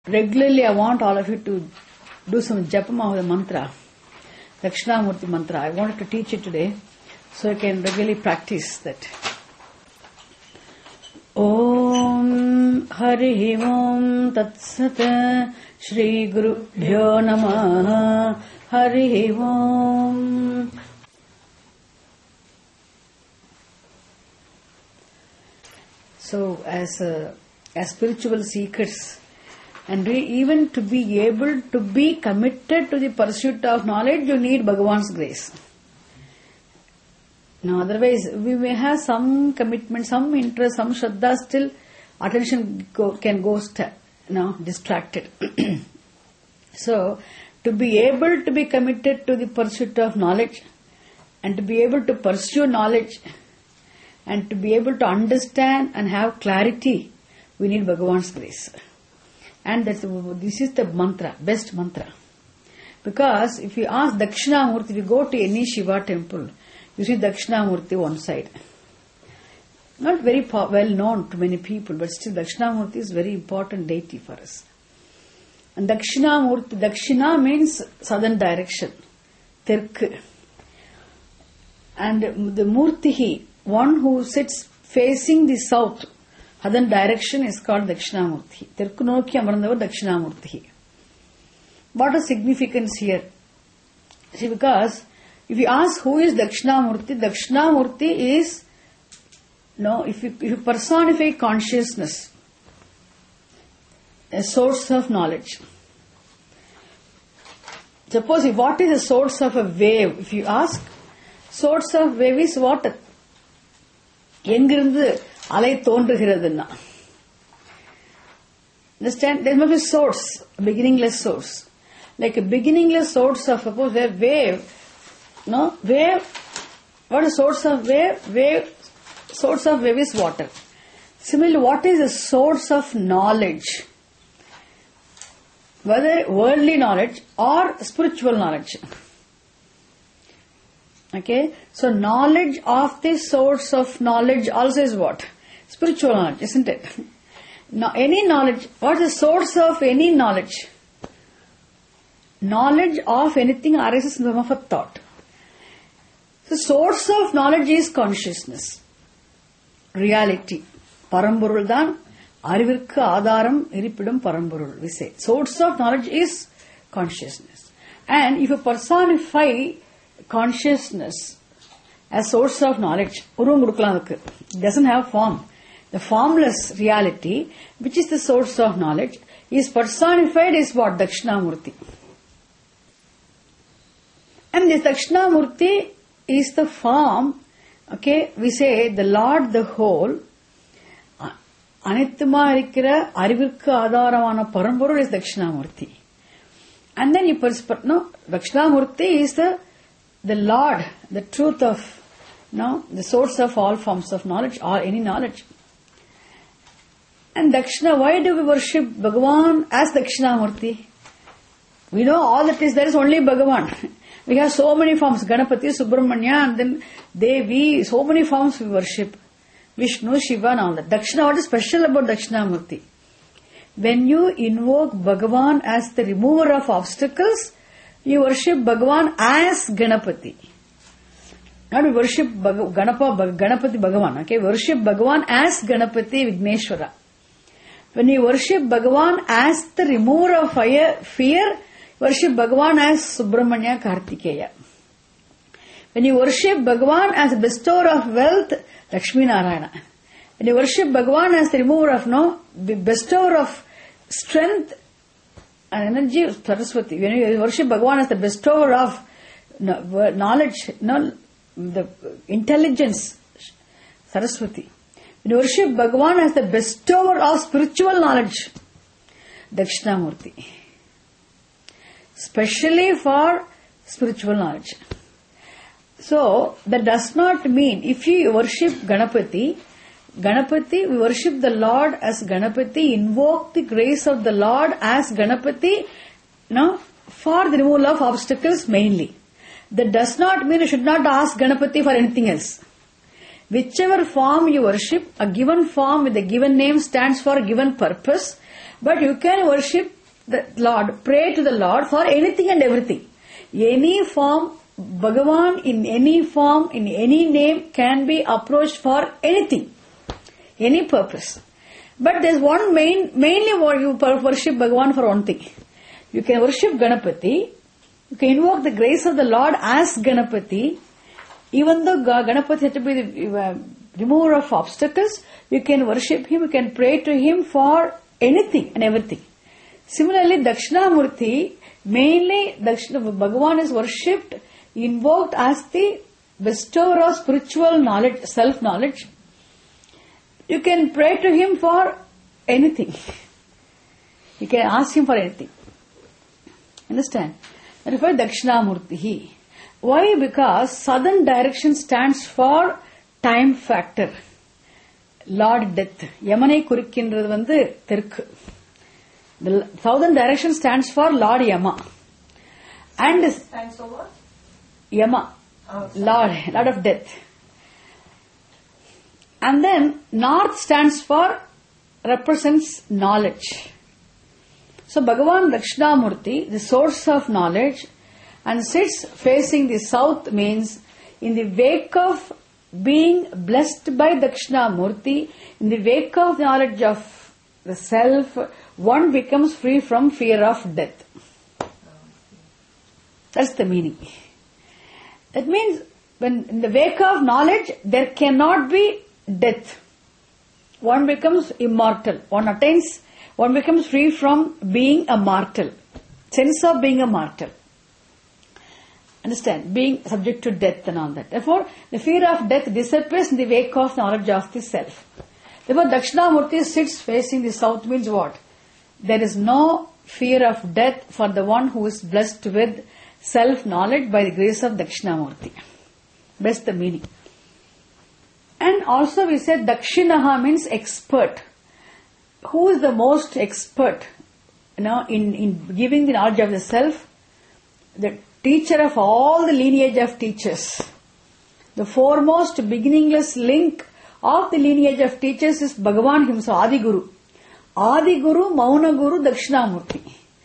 regularly I want all of you to do some japama of the mantra, Dakshinamurti mantra. I wanted to teach it today, so you can regularly practice that. Om Hari Om Tat Sat Shri Guru Bhyo Namah Hari Om. So as spiritual seekers, and even to be able to be committed to the pursuit of knowledge, you need Bhagavan's grace. Now, otherwise, we may have some commitment, some interest, some shraddha, still attention can go distracted. So, to be able to be committed to the pursuit of knowledge, and to be able to pursue knowledge, and to be able to understand and have clarity, we need Bhagavan's grace. And this is the mantra, best mantra. Because if you ask Dakshinamurti, if you go to any Shiva temple, you see Dakshinamurti one side. Not very well known to many people, but still Dakshinamurti is very important deity for us. And Dakshinamurti, Dakshina means southern direction, Tirk. And the Murtihi, one who sits facing the south, southern direction, is called Dakshinamurti. Tirku nokki amarandava Dakshinamurti. What is significance here? See, because if you ask who is Dakshinamurti, Dakshinamurti is, if you personify consciousness, a source of knowledge. Suppose what is the source of a wave? If you ask, source of wave is what? எங்கிருந்து அலை தோன்றுகிறதுன்னா. Understand? There must be source, a beginningless source. Like a beginningless source of, suppose, a wave. Wave. What is source of wave? Source of wave is water. Similarly, what is the source of knowledge? Whether worldly knowledge or spiritual knowledge. Okay, so knowledge of the source of knowledge also is what? Spiritual knowledge, isn't it? Now, any knowledge, what is the source of any knowledge? Knowledge of anything arises in the form of a thought. The source of knowledge is consciousness, reality. Paramburul dan, arivirkku ஆதாரம் இருப்பிடம் பரம்பொருள். We say source of knowledge is consciousness. And if you personify consciousness as source of knowledge, it doesn't have form. The formless reality, which is the source of knowledge, is personified as what? Dakshinamurti. And this Dakshinamurti is the form, okay, we say the Lord, the whole, அனைத்துமா இருக்கிற அறிவிற்கு ஆதாரமான பரம்பொருள் is Dakshinamurti. And then you Dakshinamurti is the Lord, the truth of, the source of all forms of knowledge or any knowledge. And Dakshina, why do we worship Bhagavan as Dakshinamurti? We know all that is there is only Bhagavan. We have so many forms, Ganapati, Subramanya, and then Devi, so many forms we worship. Vishnu, Shiva, and all that. Dakshina, what is special about Dakshinamurti? When you invoke Bhagavan as the remover of obstacles, you worship Bhagavan as Ganapati. Not we worship Ganapati Bhagavan, okay? Worship Bhagavan as Ganapati Vigneshwara. When you worship Bhagavan as the remover of fear, worship Bhagavan as Subramanya Kartikeya. When you worship Bhagavan as the bestower of wealth, Lakshmi Narayana. When you worship Bhagavan as the remover of the bestower of strength and energy, Saraswati. When you worship Bhagavan as the bestower of knowledge, the intelligence, Saraswati. When you worship Bhagavan as the bestower of spiritual knowledge, Dakshinamurti. Especially for spiritual knowledge. So, that does not mean, if you worship Ganapati, we worship the Lord as Ganapati, invoke the grace of the Lord as Ganapati, for the removal of obstacles mainly. That does not mean you should not ask Ganapati for anything else. Whichever form you worship, a given form with a given name stands for a given purpose, but you can worship the Lord, pray to the Lord for anything and everything. Any form, Bhagavan in any form, in any name can be approached for anything, any purpose. But there's one mainly what you worship Bhagavan for one thing. You can worship Ganapati, you can invoke the grace of the Lord as Ganapati. Even though Ganapati has to be the remover of obstacles, you can worship him, you can pray to him for anything and everything. Similarly, Dakshinamurti, mainly Bhagavan is worshipped, invoked as the bestower of spiritual knowledge, self-knowledge. You can pray to him for anything. You can ask him for anything. Understand? Therefore, Dakshinamurti. Why? Because southern direction stands for time factor. Lord Death. Yamanai kurikkinradhu vandu Tirku. The southern direction stands for Lord Yama. And Stands for what? Yama. Oh, Lord of Death. And then north stands for, represents knowledge. So Bhagavan Dakshinamurti, the source of knowledge, and sits facing the south means in the wake of being blessed by Dakshinamurti, in the wake of knowledge of the self, one becomes free from fear of death. That's the meaning. That means when in the wake of knowledge there cannot be death. One becomes immortal. One becomes free from being a mortal. Sense of being a mortal. Understand? Being subject to death and all that. Therefore, the fear of death disappears in the wake of knowledge of the self. Therefore, Dakshinamurti sits facing the south means what? There is no fear of death for the one who is blessed with self-knowledge by the grace of Dakshinamurti. That's the meaning. And also we said Dakshinaha means expert. Who is the most expert, in giving the knowledge of the self? The teacher of all the lineage of teachers. The foremost beginningless link of the lineage of teachers is Bhagavan himself, Adi Guru. Adi Guru, Mauna Guru, Dakshinamurti.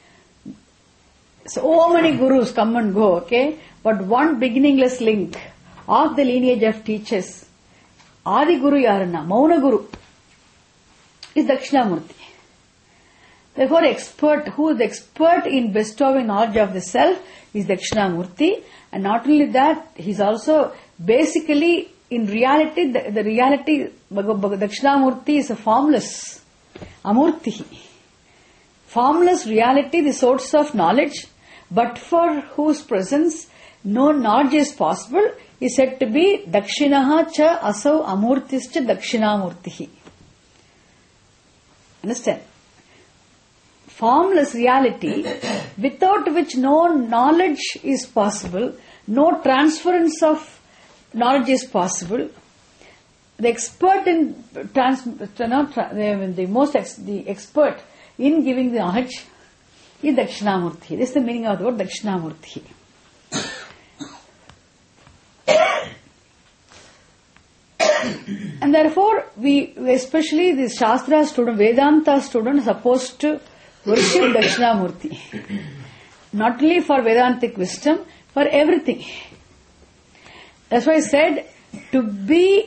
So many gurus come and go, okay? But one beginningless link of the lineage of teachers, Adi Guru Yarana, Mauna Guru, is Dakshinamurti. Therefore, who is the expert in bestowing knowledge of the self is Dakshinamurti. And not only that, he is also basically, in reality, the reality, Dakshinamurti is a formless, Amurti. Formless reality, the source of knowledge, but for whose presence no knowledge is possible, is said to be Dakshinaha cha asau amurtischa Dakshinamurti. Understand? Formless reality without which no knowledge is possible, no transference of knowledge is possible. The expert in the expert in giving the knowledge is Dakshinamurti. This is the meaning of the word Dakshinamurti. And therefore, especially the Shastra student, Vedanta student, are supposed to worship Dakshinamurti. Not only for Vedantic wisdom, for everything. That's why I said, to be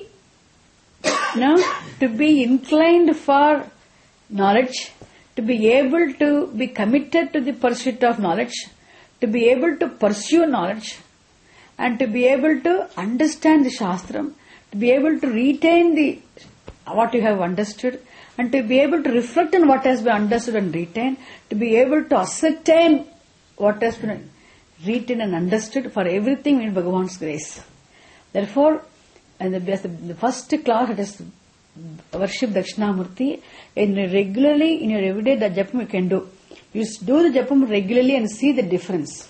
inclined for knowledge, to be able to be committed to the pursuit of knowledge, to be able to pursue knowledge, and to be able to understand the Shastram, to be able to retain what you have understood, and to be able to reflect on what has been understood and retained, to be able to ascertain what has been retained and understood, for everything in Bhagavan's grace. Therefore, and the first class, it is worship Dakshinamurti, and regularly in your everyday the japam you can do. You do the japam regularly and see the difference.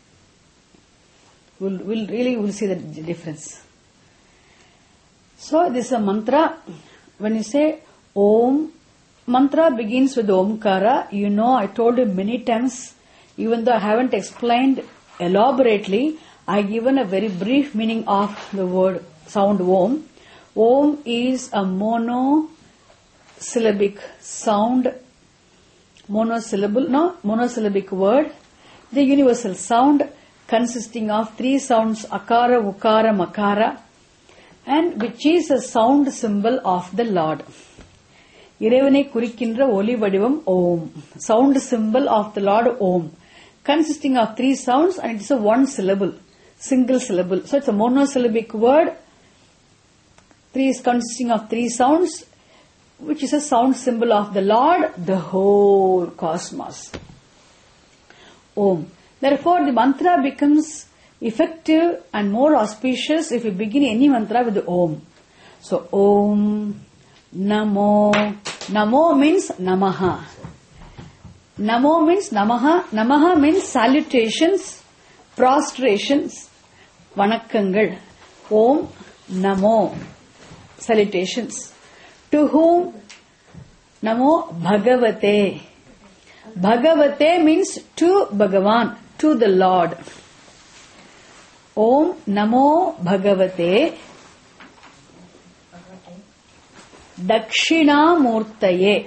We'll see the difference. So this is a mantra. When you say Om, mantra begins with Omkara. I told you many times, even though I haven't explained elaborately, I given a very brief meaning of the word sound Om. Om is a monosyllabic sound monosyllabic word, the universal sound consisting of 3 sounds, akara, ukara, makara, and which is a sound symbol of the Lord. இறைவனை குறிக்கின்ற ஒலி வடிவம் ஓம். Sound symbol of the Lord Om, consisting of 3 sounds, and it is a 1 syllable, single syllable. So it's a monosyllabic word. 3 is consisting of 3 sounds, which is a sound symbol of the Lord, the whole cosmos. Om. Therefore, the mantra becomes effective and more auspicious if you begin any mantra with the Om. So, Om, Namo. Namo means Namaha. Namo means Namaha. Namaha means salutations, prostrations, Vanakkangal. Om, Namo. Salutations. To whom? Namo Bhagavate. Bhagavate means to Bhagavan, to the Lord. Om Namo Bhagavate Dakshinamurtaye.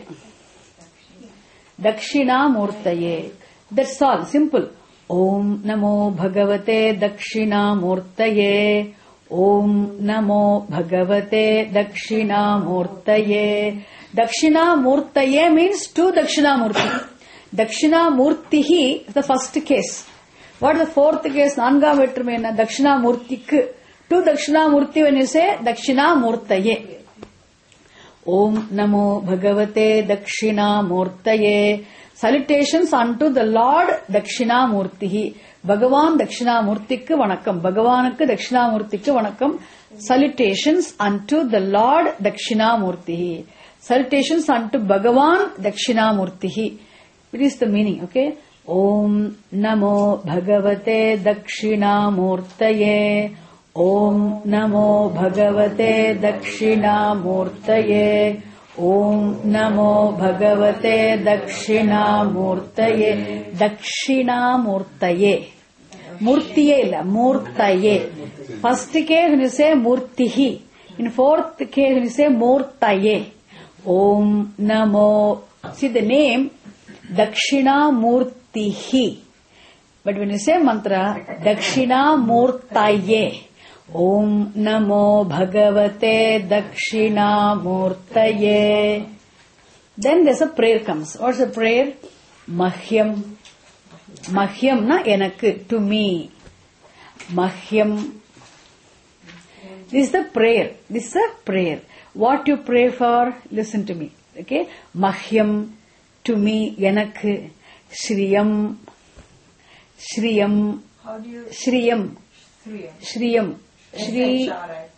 Dakshinamurtaye. That's all, simple. Om Namo Bhagavate Dakshinamurtaye. Om Namo Bhagavate Dakshinamurtaye. Dakshinamurtaye means to Dakshinamurti. Dakshinamurtihi is the first case. What is the fourth case? Nangam vetrumeena Dakshinamurtikku. To Dakshinamurti when you say Dakshinamurtaye. Om Namo Bhagavate Dakshinamurtaye. Salutations unto the Lord Dakshinamurtihi. Bhagavan Dakshinamurtikku vanakkam. Bhagavanukku Dakshinamurtikku vanakkam. Salutations unto the Lord Dakshinamurtihi. Salutations unto Bhagavan Dakshinamurtihi. It is the meaning, okay? Om Namo Bhagavate Dakshinamurtaye. Om Namo Bhagavate Dakshinamurtaye. Om Namo Bhagavate Dakshinamurtaye. Dakshinamurtaye. Murtiye illa, Murtaye. First case when you say Murtihi. In fourth case when you say Murtaye. Om Namo. See the name Dakshinamurtihi. But when you say mantra, Dakshinamurtaye. Om Namo Bhagavate Dakshinamurtaye. Then there's a prayer comes. What's the prayer? Mahyam. Mahyam na enakku, to me. Mahyam. This is the prayer. This is a prayer. What you pray for, listen to me. Okay? Mahyam, to me, enakku. Shriyam. Shriyam. How do you? Shriyam. Shriyam. Shri.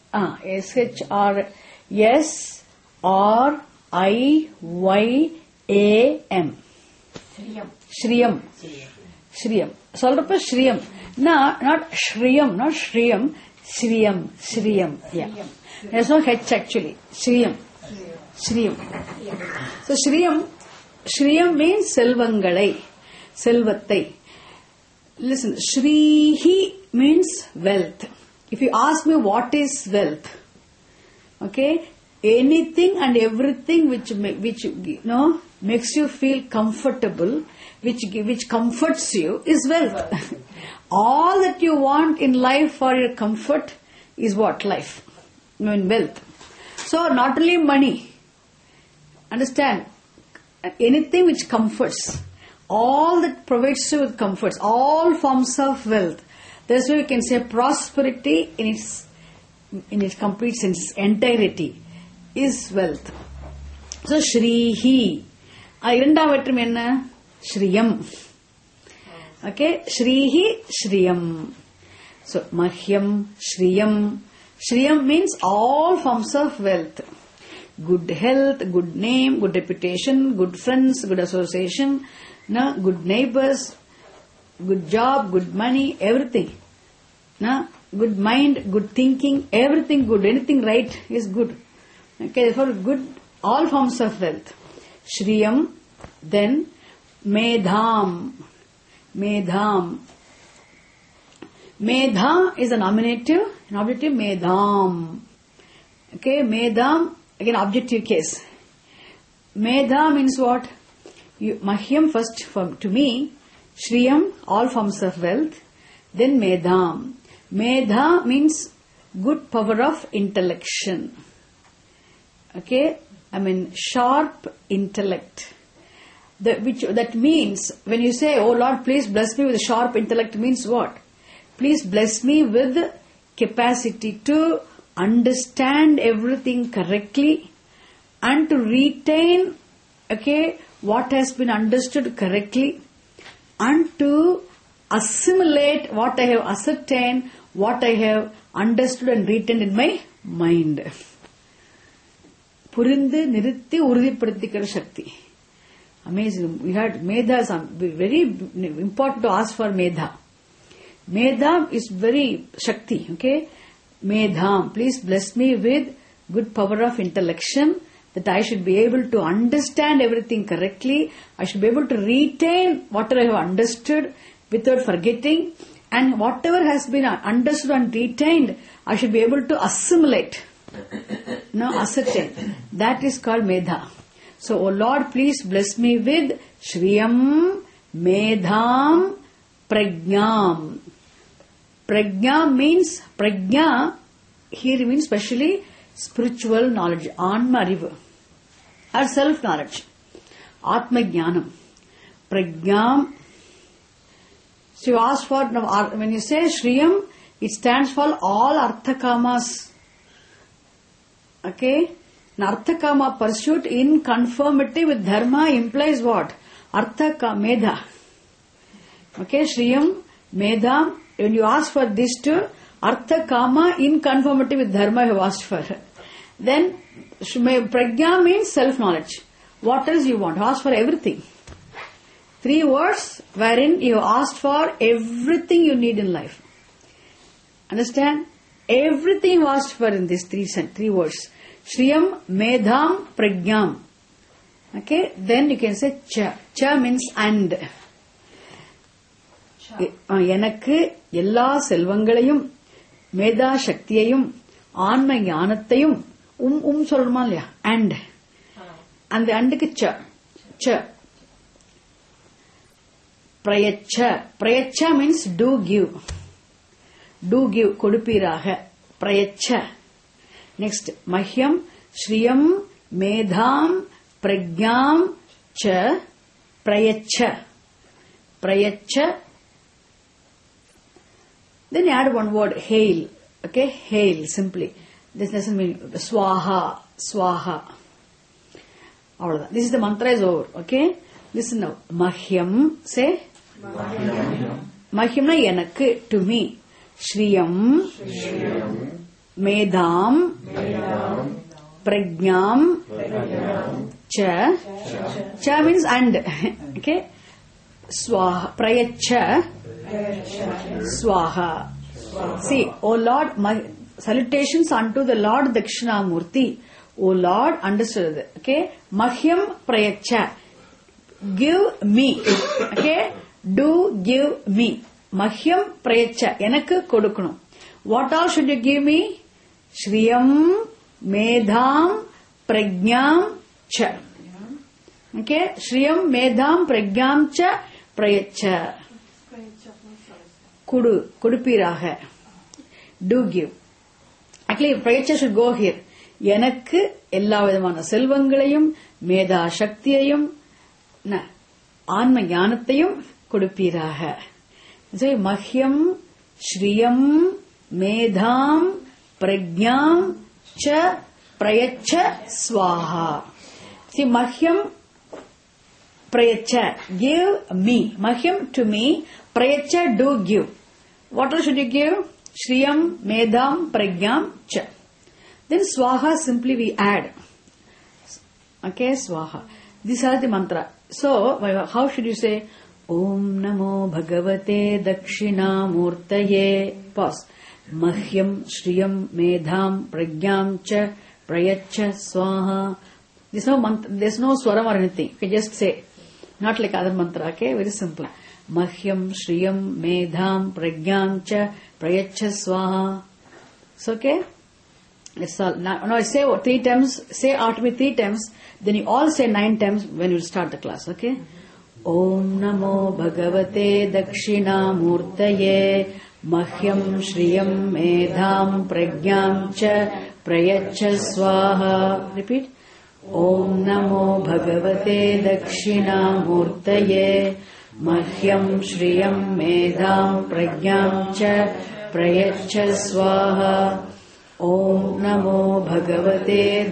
S-H-R-I-Y-A-M. Shriyam. Shriyam. Shriyam. Solrappa Shriyam. No, not Shriyam, not Shriyam. Shriyam. Shriyam. Yeah. There's no H actually. Shriyam. Shriyam. So Shriyam. Shriyam means Selvangalai. Selvattai. Listen, Shrihi means wealth. If you ask me what is wealth, okay, anything and everything which makes you feel comfortable, which comforts you, is wealth. All that you want in life for your comfort is what? Life. Wealth. So not only money. Understand? Anything which comforts. All that provides you with comforts. All forms of wealth. That's why we can say prosperity in its complete sense, entirety, is wealth. So Shrihi. Iranda vetrum enna? Shriyam. Okay? Shrihi, Shriyam. So Mahyam, Shriyam. Shriyam means all forms of wealth. Good health, good name, good reputation, good friends, good association, good neighbors, good job, good money, everything. Good mind, good thinking, everything good. Anything right is good. Okay, therefore good, all forms of wealth. Shriyam, then Medham. Medham. Medha is a nominative, an objective Medham. Okay, Medham, again objective case. Medha means what? Mahyam first to me, Shriyam, all forms of wealth, then Medham. Medha means good power of intellection. Okay? I mean, sharp intellect. That means, when you say, oh Lord, please bless me with a sharp intellect, means what? Please bless me with capacity to understand everything correctly and to retain, okay, what has been understood correctly and to assimilate what I have ascertained, what I have understood and retained in my mind. புரிந்து நிறுத்தி உறுதிப்படுத்திக்கிற சக்தி. Amazing. We had Medha, very important to ask for Medha. Medha is very Shakti, okay? Medham, please bless me with good power of intellection, that I should be able to understand everything correctly, I should be able to retain whatever I have understood without forgetting, and whatever has been understood and retained, I should be able to assimilate. No, ascertain. That is called Medha. So, O Lord, please bless me with Shriyam, Medham, Prajnam. Prajna means, Prajna here means specially spiritual knowledge, Anma Arivu, or self-knowledge, Atma Jnanam. Prajnam. So you ask for, when you say Shriyam, it stands for all Arthakamas. Okay? An Arthakama pursuit in conformity with Dharma implies what? Medha. Okay? Shriyam, Medha. When you ask for these two, Arthakama in conformity with Dharma you have asked for. Then, Prajna means self-knowledge. What else you want? Ask for everything. 3 words wherein you asked for everything you need in life. Understand? Everything you asked for in these 3 words. Shriyam, Medham, Prajnam. Okay? Then you can say Cha. Cha means and. எனக்கு எல்லா செல்வங்களையும் மேதா சக்தியையும் ஆன்ம ஞானத்தையும் சொல்லணுமா இல்லையா? And அந்த அண்டுக்கு ச பிரயச்ச. பிரயச்ச மீன்ஸ் do give கொடுப்பீராக. பிரயச்ச. நெக்ஸ்ட் மஹ்யம் ஸ்ரீயம் மேதாம் பிரஜ்ஞாம் ச பிரயச்ச. Then you add one word, hail. Okay, hail, simply. This doesn't mean swaha. This is the mantra is over. Okay, listen now. Mahyam, say. Mahyam na enakku, to me. Shriyam, Medham, Prajnam, Cha. Cha means and. Okay, Swaha, Prayacha. Swaha. See, O Lord, my salutations unto the Lord Dakshinamurti. O Lord, understood. Okay? Mahyam Prayacha. Give me. Okay? Do give me. Mahyam Prayacha. Enakku kodukanum. What all should you give me? Shriyam, Medham, Prajnam, Cha. Okay? Shriyam, Medham, Prajnam, Cha, Prayacha. கொடுப்பீராக. Do give. Actually, Prayacha should go here. எனக்கு எல்லா விதமான செல்வங்களையும் மேதா சக்தியையும் ஆன்ம ஞானத்தையும் கொடுப்பீராக. மஹ்யம் ஸ்ரீயம் மேதாம் பிரஜ்ஞாம் ச பிரயச்ச ஸ்வாஹா. See, மஹ்யம் prayacha, give me. Mahyam to me. Prayacha, do give. What else should you give? Shriyam, Medham, Prajnam, Cha. Then Swaha, simply we add. Okay, Swaha. These are the mantra. So, how should you say? Om Namo Bhagavate Dakshinamurtaye. Pause. Mahyam, Shriyam, Medham, Prajnam, Cha, Prayacha, Swaha. There's no swaram or anything. You can just say. Not like other mantra, okay? Very simple. Mahyam, Shriyam, Medham, Prajnam, Cha, Prayacha, Swaha. It's okay? That's all. Now I say 3 times, say after me 3 times, then you all say 9 times when you start the class, okay? Om Namo Bhagavate Dakshinamurtaye Mahyam Shriyam Medham Pragyam Cha Prayachya Swaha. Repeat. Om Namo Bhagavate Dakshinamurtaye Mahyam Shriyam Medham Pragyam Cha Prayachya Swaha. Om Namo Bhagavate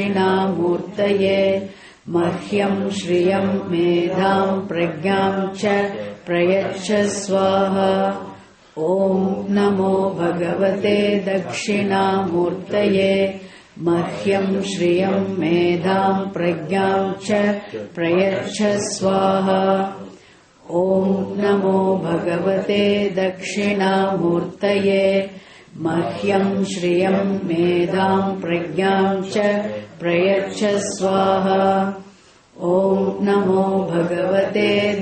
Dakshinamurtaye Mahyam Shriyam Medham Pragyam Cha Prayachya Swaha. Om Namo Bhagavate Dakshinamurtaye Mahyam Shriyam Medham Pragyam Cha Prayachya Swaha. Om Namo Bhagavate Dakshinamurtaye Mahyam Shriyam Medham Pragyam Cha Prayachya Swaha. Om Namo Bhagavate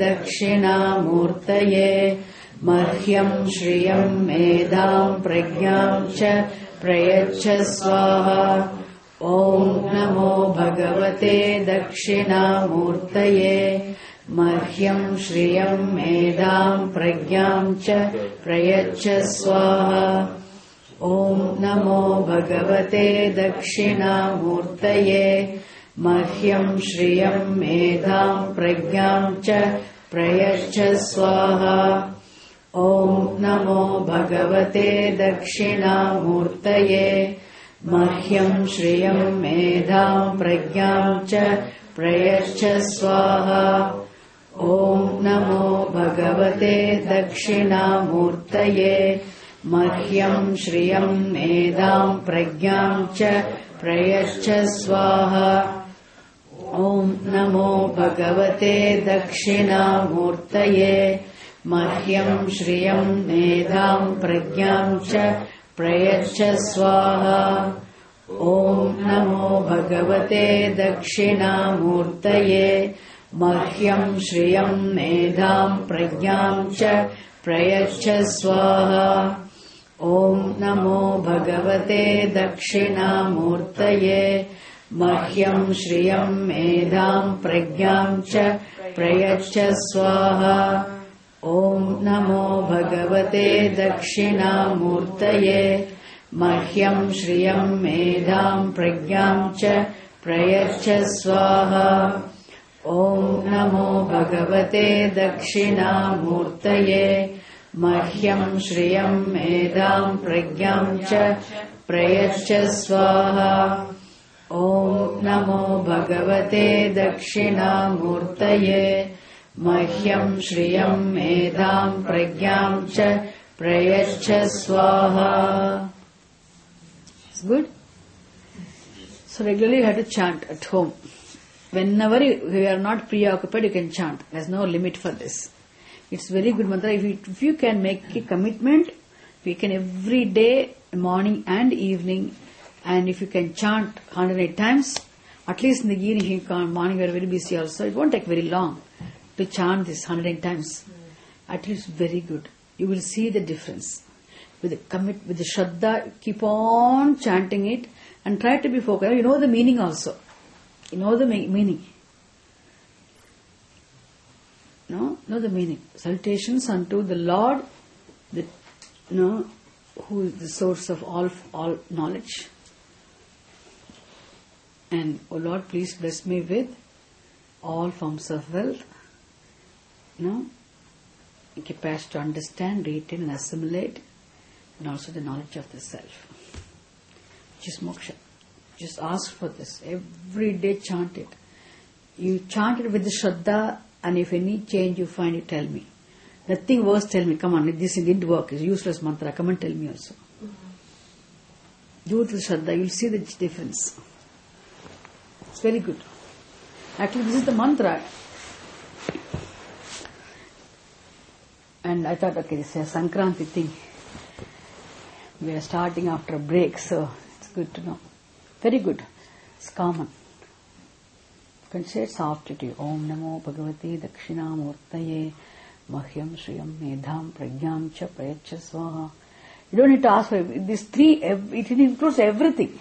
Dakshinamurtaye Mahyam Shriyam Medham Pragyam Cha Prayachya Swaha. Om Namo Bhagavate Dakshinamurtaye Mahyam Shriyam Medham Pragyam Cha Prayachya Swaha. Om Namo Bhagavate Dakshinamurtaye Mahyam Shriyam Medham Pragyam Cha Prayachya Swaha. Om Namo Bhagavate Dakshinamurtaye Mahyam Shriyam Medham Pragyam Cha Prayachya Swaha. Om Namo Bhagavate Dakshinamurtaye Mahyam Shriyam Medham Pragyam Cha Prayachya Swaha. Om Namo Bhagavate Dakshinamurtaye Mahyam Shriyam Medham Pragyam Cha Prayachya Swaha. Om Namo Bhagavate Dakshinamurtaye Mahyam Shriyam Medham Pragyam Cha Prayachya Swaha. Om Namo Bhagavate Dakshinamurtaye Mahyam Shriyam Medham Pragyam Cha Prayachya Swaha. Om Namo Bhagavate Dakshinamurtaye Mahyam Shriyam Medham Pragyam Cha Prayachya Swaha. Om Namo Bhagavate Dakshinamurtaye Mahyam Shriyam Medham Pragyam Cha Prayachya Swaha. Om Namo Bhagavate Dakshinamurtaye Mahyam Shriyam Medham Pragyam Cha Prayachya Swaha. It's good. So regularly you have to chant at home. Whenever you are not preoccupied, you can chant. There's no limit for this. It's very good mantra. If you can make a commitment, we can every day, morning and evening, and if you can chant 108 times, at least in the evening, morning we are very busy also, it won't take very long to chant this 108 times. At least very good. You will see the difference. With the Shraddha, keep on chanting it and try to be focused. You know the meaning also. You know the meaning. No, know the meaning. Salutations unto the Lord, who is the source of all knowledge. And, O Lord, please bless me with all forms of wealth, capacity to understand, retain and assimilate, and also the knowledge of the self. Which is moksha. Just ask for this. Every day chant it. You chant it with the Shraddha, and if any change you find, you tell me. Nothing worse, tell me. Come on, this didn't work. It's useless mantra. Come and tell me also. Do it with Shraddha. You'll see the difference. It's very good. Actually, this is the mantra. And I thought, okay, this is a Sankranti thing. We are starting after a break, so it's good to know. Very good. It's common. You can say it softly. Om Namo Bhagavate Dakshinamurtaye Mahyam Shriyam Medham Pragyam Cha Prayachya Swaha. You don't need to ask for these three, it includes everything.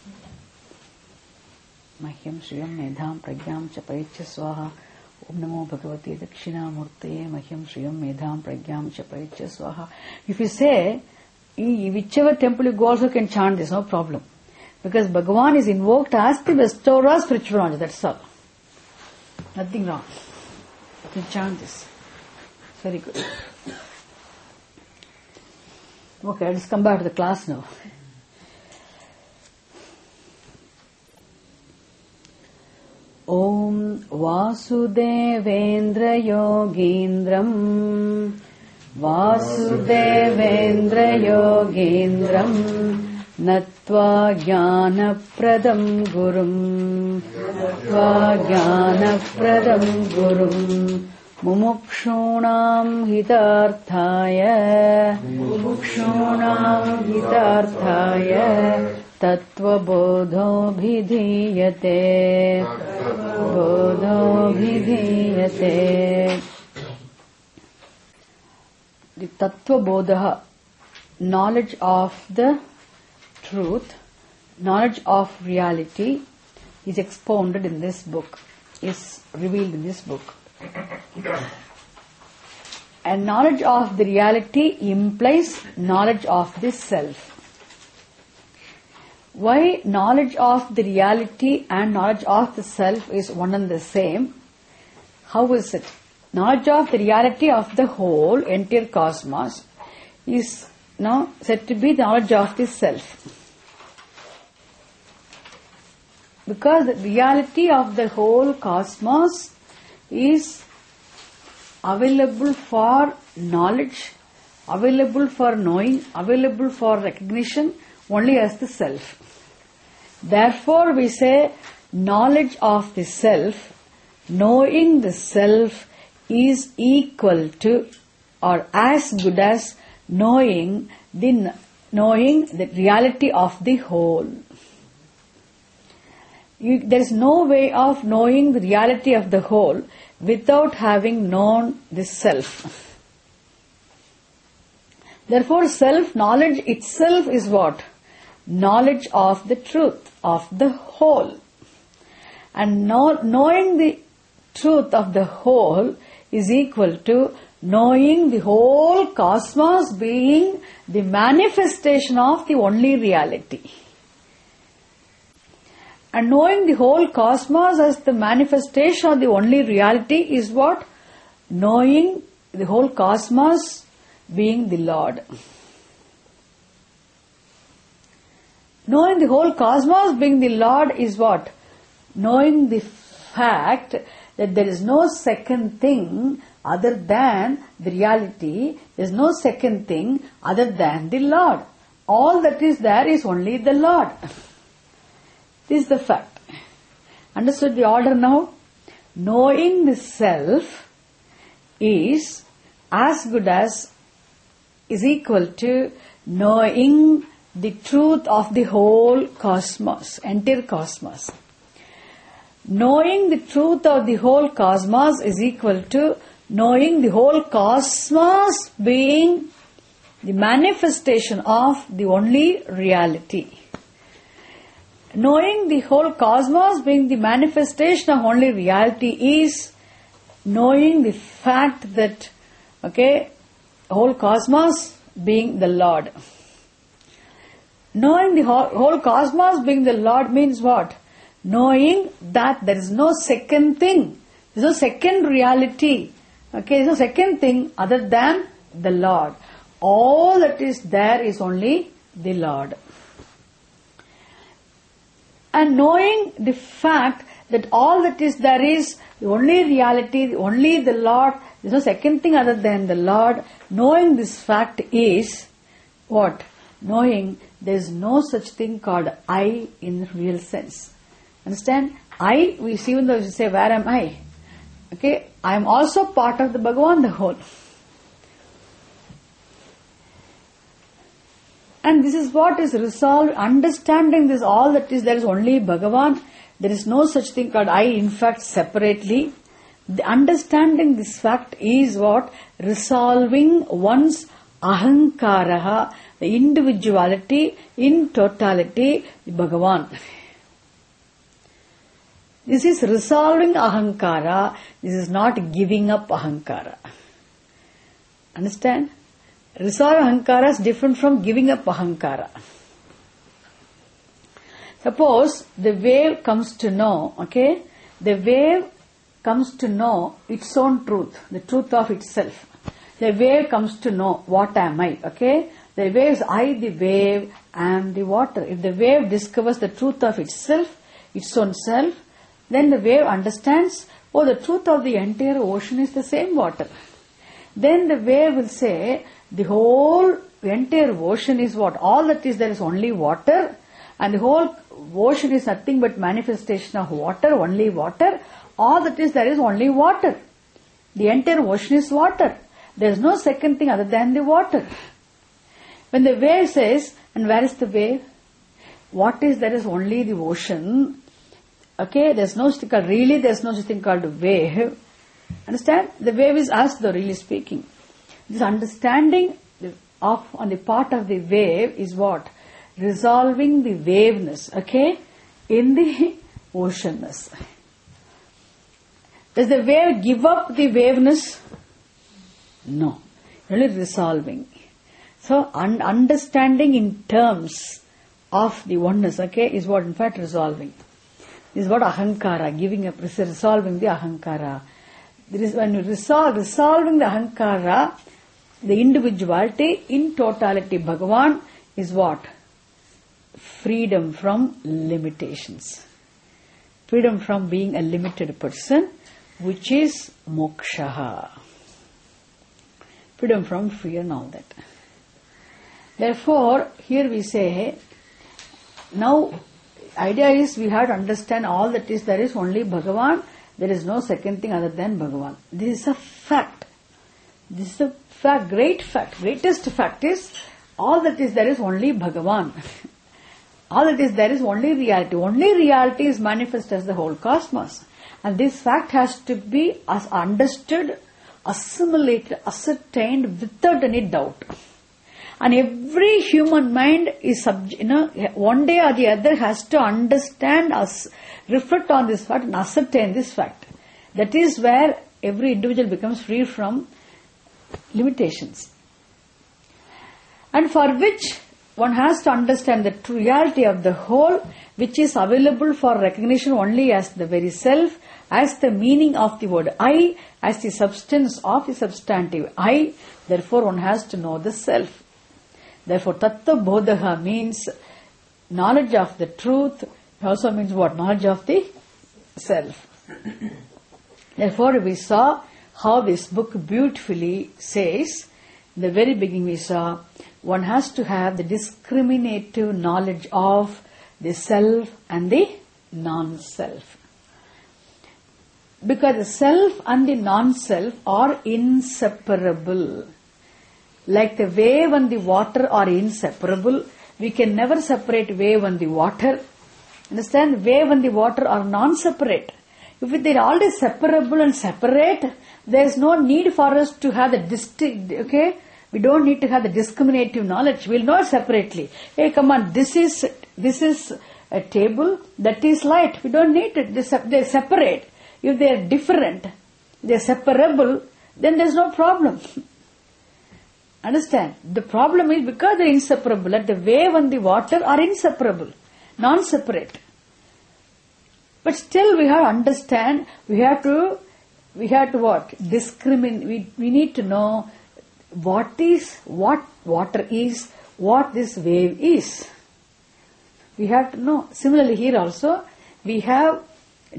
Mahyam Shriyam Medham Pragyam Chapaicha Swaha. Om Namo Bhagavate Dakshinamurtaye Mahyam Shriyam Medham Pragyam Chapaicha Swaha. If you say, whichever temple you go also can chant this, no problem. Because Bhagavan is invoked as the bestower of spiritual knowledge, that's all. Nothing wrong. You can chant this. Very good. Okay, let's come back to the class now. Om Vasudevendra Yogindram Vasudevendra Yogindram Natva Jnanapradam Gurum Natva Jnanapradam Gurum Mumukshunam Hitarthaya Tattva Bodho Bhidhiyate The Tattva Bodha, knowledge of the truth, knowledge of reality, is expounded in this book, is revealed in this book. And knowledge of the reality implies knowledge of the self. Why knowledge of the reality and knowledge of the self is one and the same? How is it? Knowledge of the reality of the whole, entire cosmos, is now said to be the knowledge of the self. Because the reality of the whole cosmos is available for knowledge, available for knowing, available for recognition only as the self. Therefore we say knowledge of the self, knowing the self is equal to or as good as knowing the reality of the whole. There is no way of knowing the reality of the whole without having known the self. Therefore, self-knowledge itself is what? Knowledge of the truth, of the whole. And knowing the truth of the whole is equal to knowing the whole cosmos being the manifestation of the only reality. And knowing the whole cosmos as the manifestation of the only reality is what? Knowing the whole cosmos being the Lord. Knowing the whole cosmos being the Lord is what? Knowing the fact that there is no second thing other than the reality. There is no second thing other than the Lord. All that is there is only the Lord. This is the fact. Understood the order now? Knowing the self is as good as, is equal to knowing the truth of the whole cosmos, entire cosmos. Knowing the truth of the whole cosmos is equal to knowing the whole cosmos being the manifestation of the only reality. Knowing the whole cosmos being the manifestation of only reality is knowing the fact that, whole cosmos being the Lord. Knowing the whole cosmos being the Lord means what? Knowing that there is no second thing. There is no second reality. There is no second thing other than the Lord. All that is there is only the Lord. And knowing the fact that all that is there is the only reality, only the Lord, there is no second thing other than the Lord. Knowing this fact is what? Knowing there is no such thing called I in the real sense. Understand? I, we see, even though we say, where am I? I am also part of the Bhagavan, the whole. And this is what is resolved, understanding this, all that is, there is only Bhagavan. There is no such thing called I, in fact, separately. The understanding this fact is what? Resolving one's Ahankaraha, the individuality in totality, Bhagavan. This is resolving ahankara. This is not giving up ahankara. Understand? Resolving ahankara is different from giving up ahankara. Suppose the wave comes to know, okay? The wave comes to know its own truth, the truth of itself. The wave comes to know, what am I, okay? The wave is I, the wave, am the water. If the wave discovers the truth of itself, its own self, then the wave understands, oh, the truth of the entire ocean is the same water. Then the wave will say, the whole entire ocean is what? All that is there is only water, and the whole ocean is nothing but manifestation of water, only water. All that is there is only water. The entire ocean is water. There is no second thing other than the water. When the wave says, and where is the wave? What is there is only the ocean. Okay, there's no such thing really there's no such thing called a wave. Understand? The wave is us though, really speaking. This understanding of on the part of the wave is what? Resolving the waveness, okay, in the oceanness. Does the wave give up the waveness? No. Only resolving. So, understanding in terms of the oneness, okay, is what in fact resolving. This is what ahankara, giving up, resolving the ahankara. There is when you resolving the ahankara, the individuality in totality, Bhagavan, is what? Freedom from limitations. Freedom from being a limited person, which is moksha. Freedom from fear and all that. Therefore, here we say, now, idea is we have to understand all that is there is only Bhagavan. There is no second thing other than Bhagavan. This is a fact. This is a fact, great fact. Greatest fact is all that is there is only Bhagavan. All that is there is only reality. Only reality is manifest as the whole cosmos. And this fact has to be understood, assimilated, ascertained without any doubt. And every human mind is one day or the other has to understand, reflect on this fact and ascertain this fact. That is where every individual becomes free from limitations. And for which one has to understand the true reality of the whole, which is available for recognition only as the very self, as the meaning of the word I, as the substance of the substantive I. Therefore, one has to know the self. Therefore, Tattva Bodha means knowledge of the truth. It also means what? Knowledge of the self. Therefore, we saw how this book beautifully says, in the very beginning we saw, one has to have the discriminative knowledge of the self and the non-self. Because the self and the non-self are inseparable. Like the wave and the water are inseparable, we can never separate wave and the water. Understand? Wave and the water are non-separate. If they are already separable and separate, there is no need for us to have the distinct, okay? We don't need to have the discriminative knowledge. We'll know separately. Hey, come on, this is a table, that is light. We don't need it. They're separate. If they are different, they're separable, then there's no problem. Understand? The problem is because they're inseparable, like the wave and the water are inseparable, non-separate. But still we have to understand, we have to what? Discriminate. We need to know what water is, what this wave is. We have to know. Similarly here also, we have to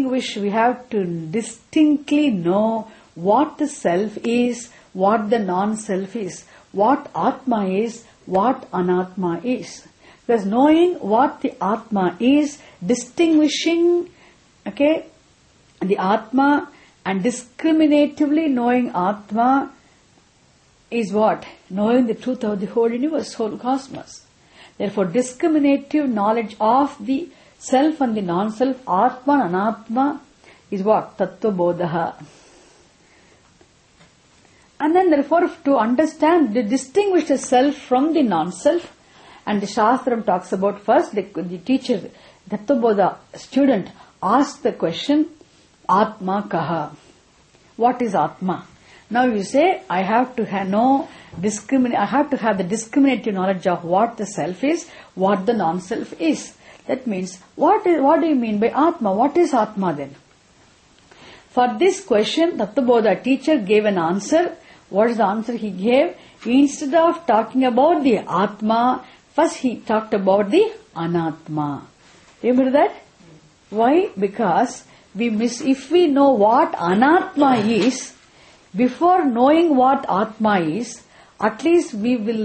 distinctly know what the self is, what the non-self is, what Atma is, what Anatma is. Because knowing what the Atma is, distinguishing, okay, the Atma and discriminatively knowing Atma is what? Knowing the truth of the whole universe, whole cosmos. Therefore, discriminative knowledge of the self and the non-self, Atma and Anatma, is what? Tattva Bodha. And then therefore to understand, to distinguish the self from the non-self, and the Shastram talks about first, the teacher, Tattvabodha student asks the question, Atma kaha? What is Atma? Now you say, I have to have I have to have the discriminative knowledge of what the self is, what the non-self is. That means, what do you mean by Atma? What is Atma then? For this question, Tattvabodha teacher gave an answer. What is the answer he gave? Instead of talking about the Atma, first he talked about the Anatma. Remember that? Why? Because if we know what Anatma is, before knowing what Atma is, at least we will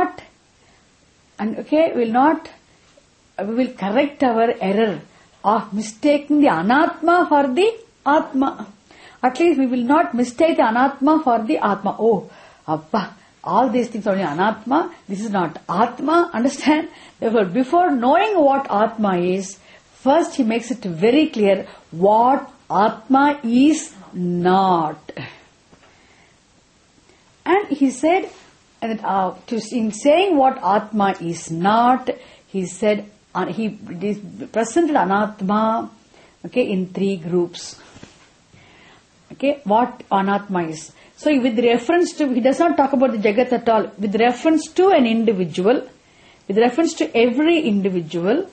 correct our error of mistaking the Anatma for the Atma. At least we will not mistake the Anatma for the Atma. Oh, Appa, all these things are only Anatma, this is not Atma, understand? Therefore, before knowing what Atma is, first he makes it very clear what Atma is not. And he said, in saying what Atma is not, he said, he presented Anatma, in 3 groups. What Anatma is. So with reference to, he does not talk about the Jagat at all. With reference to an individual, with reference to every individual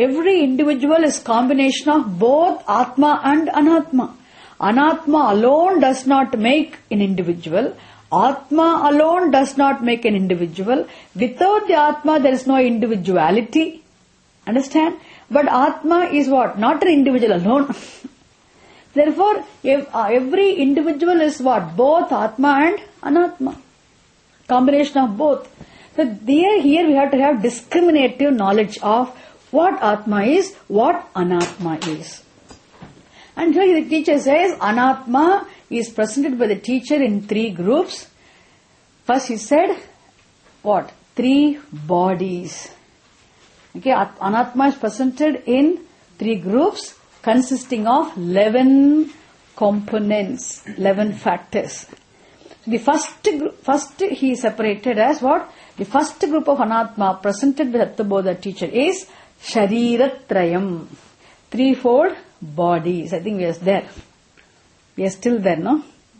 is combination of both Atma and Anatma. Anatma alone does not make an individual. Atma alone does not make an individual. Without the Atma, there is no individuality. Understand? But Atma is what? Not an individual alone. Therefore, every individual is what? Both Atma and Anatma. Combination of both. So here we have to have discriminative knowledge of what Atma is, what Anatma is. And here the teacher says, Anatma is presented by the teacher in 3 groups. First he said, what? 3 bodies. Anatma is presented in 3 groups consisting of 11 components, 11 factors. The first he separated as what? The first group of Anatma presented by Tattvabodha teacher is Shariratrayam, 3-fold bodies. I think we are there. We are still there, no?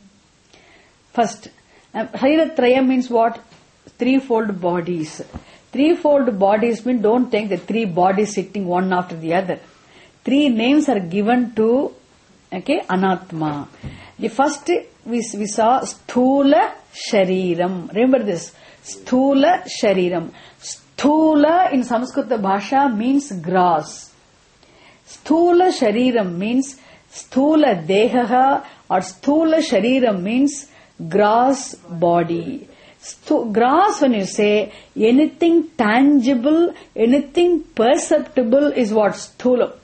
First, Shariratrayam means what? 3-fold bodies. 3-fold bodies mean don't take the 3 bodies sitting one after the other. 3 names are given to Anatma. The first we saw Sthula Shariram. Remember this. Sthula Shariram. Sthula in Samskrita Bhasha means grass. Sthula Shariram means Sthula Dehaha or Sthula Shariram means grass body. Grass, when you say anything tangible, anything perceptible is what? Sthula.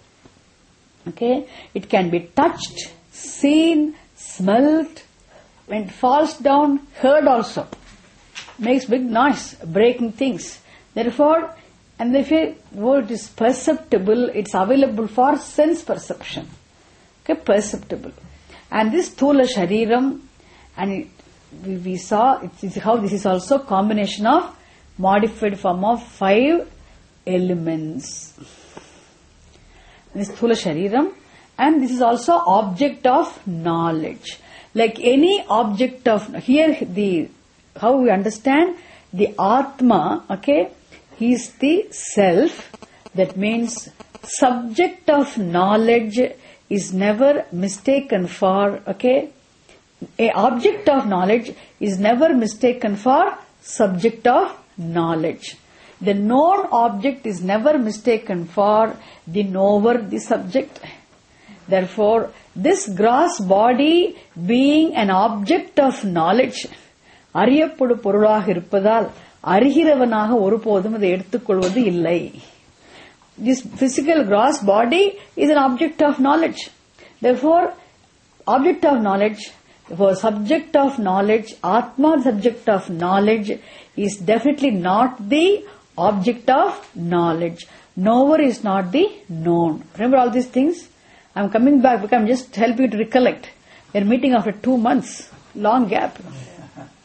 It can be touched, seen, smelt, when it falls down, heard also. Makes big noise, breaking things. Therefore, and if a word is perceptible, it's available for sense perception. Perceptible. And this Sthula Shariram, and we saw how this is also combination of modified form of 5 elements. This Sthula Shariram, and this is also object of knowledge. Like any object of, here how we understand the Atma, he is the self. That means subject of knowledge is never mistaken for, a object of knowledge is never mistaken for subject of knowledge. The known object is never mistaken for the knower, the subject. Therefore, this gross body being an object of knowledge, அறியப்படு பொருளாக இருப்பதால் அறிகிறவனாக ஒருபோதும் அதை எடுத்துக்கொள்வது இல்லை. This physical gross body is an object of knowledge. Therefore, object of knowledge, for subject of knowledge, Atma subject of knowledge is definitely not the object of knowledge. Knower is not the known. Remember all these things? I am coming back because I am just helping you to recollect. We are meeting after 2 months. Long gap.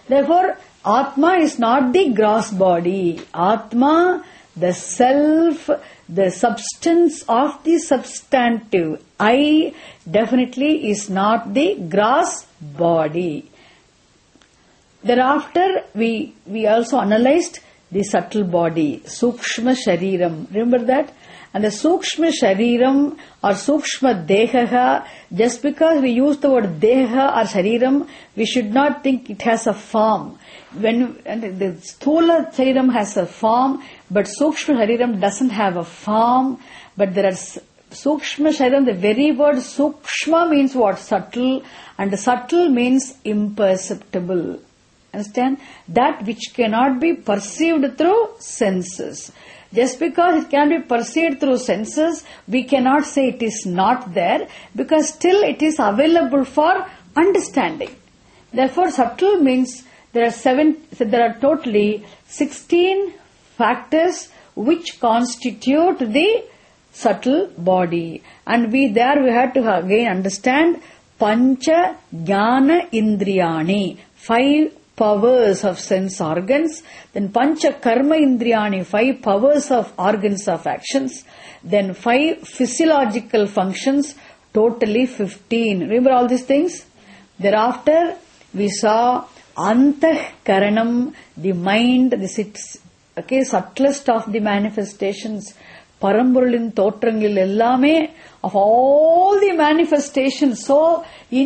Therefore, Atma is not the gross body. Atma, the self, the substance of the substantive. I definitely is not the gross body. Thereafter, we also analyzed the subtle body, Sukshma Shariram. Remember that? And the Sukshma Shariram or Sukshma Dehaha, just because we use the word Deha or Shariram, we should not think it has a form. And the Sthula Shariram has a form, but Sukshma Shariram doesn't have a form. But there are Sukshma Shariram, the very word Sukshma means what? Subtle. And the subtle means imperceptible. Understand? That which cannot be perceived through senses. Just because it can be perceived through senses, we cannot say it is not there, because still it is available for understanding. Therefore, subtle means there are totally 16 factors which constitute the subtle body. And we have to again understand Pancha Jnana Indriyani, 5 powers of sense organs, then Pancha Karma Indriyani, 5 powers of organs of actions, then 5 physiological functions, totally 15. Remember all these things? Thereafter, we saw Antahkaranam, the mind, subtlest of the manifestations, Paramburulin Thotrangil Ellame, of all the manifestations. So,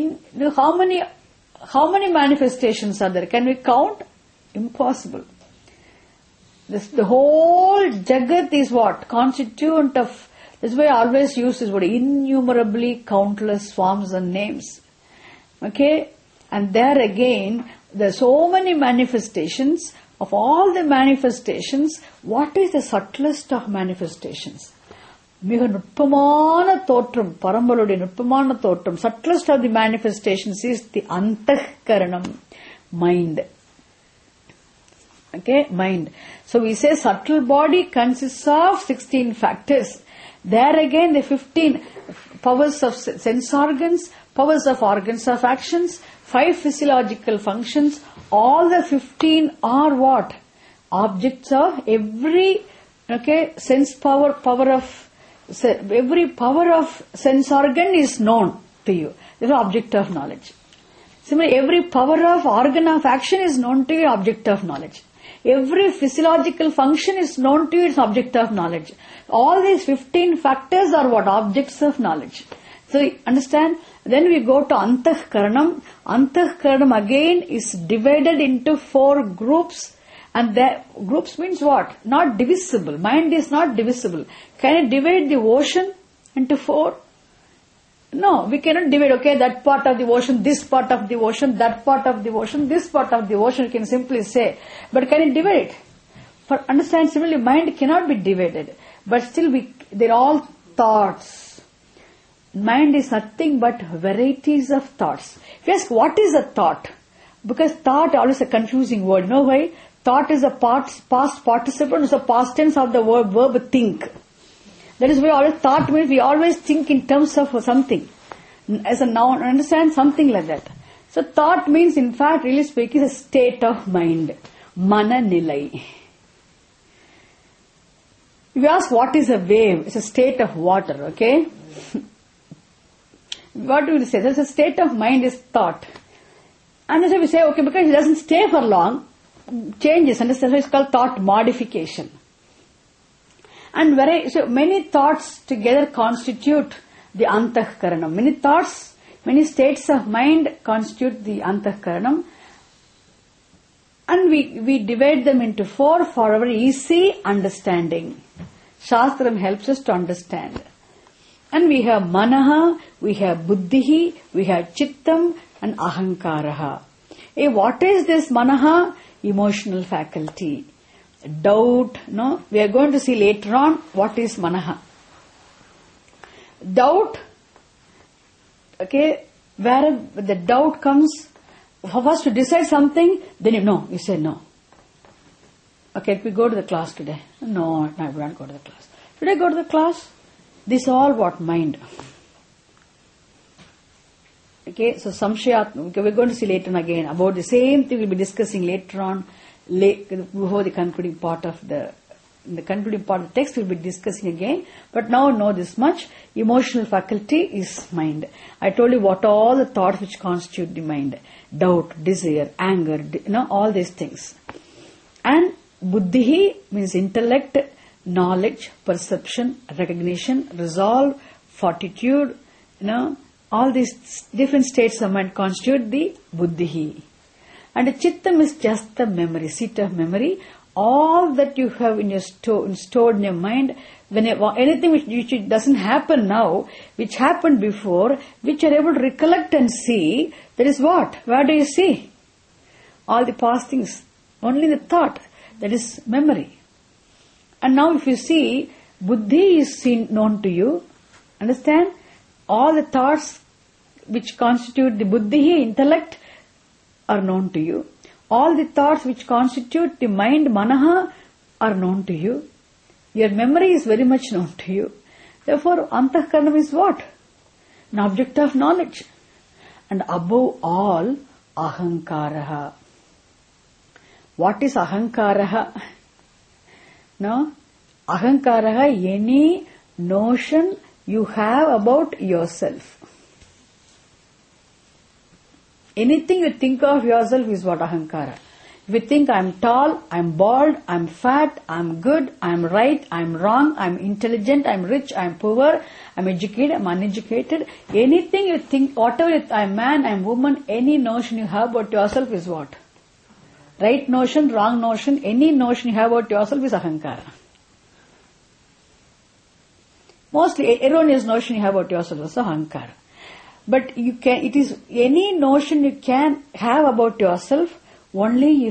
how many manifestations are there? Can we count? Impossible. The whole Jagat is what? Constituent of, that's why I always use this word, innumerably countless forms and names. Okay? And there again, there are so many manifestations. Of all the manifestations, what is the subtlest of manifestations? மிக நுட்பமான தோற்றம், பரம்பொருளுடைய நுட்பமான தோற்றம், subtlest of the manifestations is the antahkaranam, mind. Okay, mind. So we say subtle body consists of 16 factors. There again the 15 powers of sense organs, powers of organs of actions, 5 physiological functions, all the 15 are what? Objects of every, sense power of, every power of sense organ is known to you. This is object of knowledge. Similarly, every power of organ of action is known to you, object of knowledge. Every physiological function is known to you, it's object of knowledge. All these 15 factors are what? Objects of knowledge. So, you understand? Then we go to Antahkaranam. Antahkaranam again is divided into 4 groups. And the groups means what? Not divisible. Mind is not divisible. Can it divide the ocean into 4? No, we cannot divide, that part of the ocean, this part of the ocean, that part of the ocean, this part of the ocean, you can simply say. But can it divide it? For understand, similarly, mind cannot be divided. But still, they're all thoughts. Mind is nothing but varieties of thoughts. If you ask, what is a thought? Because thought always a confusing word. You know why? Thought is a past participle, it's a past tense of the verb think. That is why always thought means we always think in terms of something. As a noun, understand? Something like that. So thought means, in fact, really speaking, is a state of mind. Mana nilai. If you ask what is a wave, it's a state of water, okay? What do we say? There's a state of mind is thought. And that's why we say, because it doesn't stay for long, changes, and that's why it's called thought modification. And so many thoughts together constitute the Antahkaranam. Many thoughts, many states of mind constitute the Antahkaranam. And we divide them into 4 for our easy understanding. Shastram helps us to understand. And we have Manaha, we have Buddhihi, we have Chittam and Ahankaraha. What is this Manaha? Emotional faculty. Doubt, we are going to see later on what is Manaha. Doubt, where the doubt comes, for us to decide something, then you say no. If we go to the class today, no, I won't go to the class. Should I go to the class? This all what? Mind. Okay, so Samshayatma, we're going to see later on again about the same thing we'll be discussing later on, before the concluding part of the text we'll be discussing again. But now know this much, emotional faculty is mind. I told you what all the thoughts which constitute the mind. Doubt, desire, anger, all these things. And buddhi means intellect, knowledge, perception, recognition, resolve, fortitude, all these different states of mind constitute the buddhi. And the chittam is just the memory, seat of memory. All that you have in your stored in your mind, anything which doesn't happen now, which happened before, which you are able to recollect and see, that is what? Where do you see? All the past things. Only the thought. That is memory. And now if you see, buddhi is known to you. Understand? All the thoughts which constitute the buddhi, intellect, are known to you. All the thoughts which constitute the mind, manaha, are known to you. Your memory is very much known to you. Therefore, antahkaranam is what? An object of knowledge. And above all, ahankaraha. What is ahankaraha? No? Ahankaraha, any notion you have about yourself. Anything you think of yourself is what ahankara. If you think I'm tall, I'm bald, I'm fat, I'm good, I'm right, I'm wrong, I'm intelligent, I'm rich, I'm poor, I'm educated, I'm uneducated, anything you think, whatever I'm man, I'm woman, any notion you have about yourself is what? Right notion, wrong notion, any notion you have about yourself is ahankara. Mostly erroneous notion you have about yourself is ahankara. But it is any notion you can have about yourself only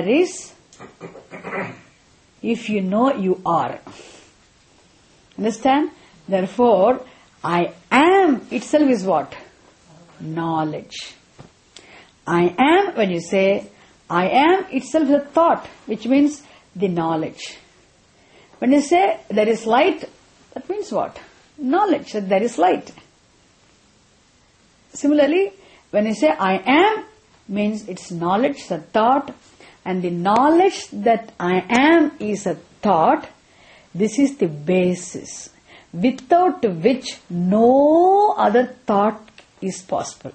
if you know you are. Understand? Therefore, I am itself is what? Knowledge. I am, when you say, I am itself is a thought, which means the knowledge. When you say there is light, that means what? Knowledge that there is light. Similarly, when you say I am, means it's knowledge, the thought, and the knowledge that I am is a thought. This is the basis, without which no other thought is possible.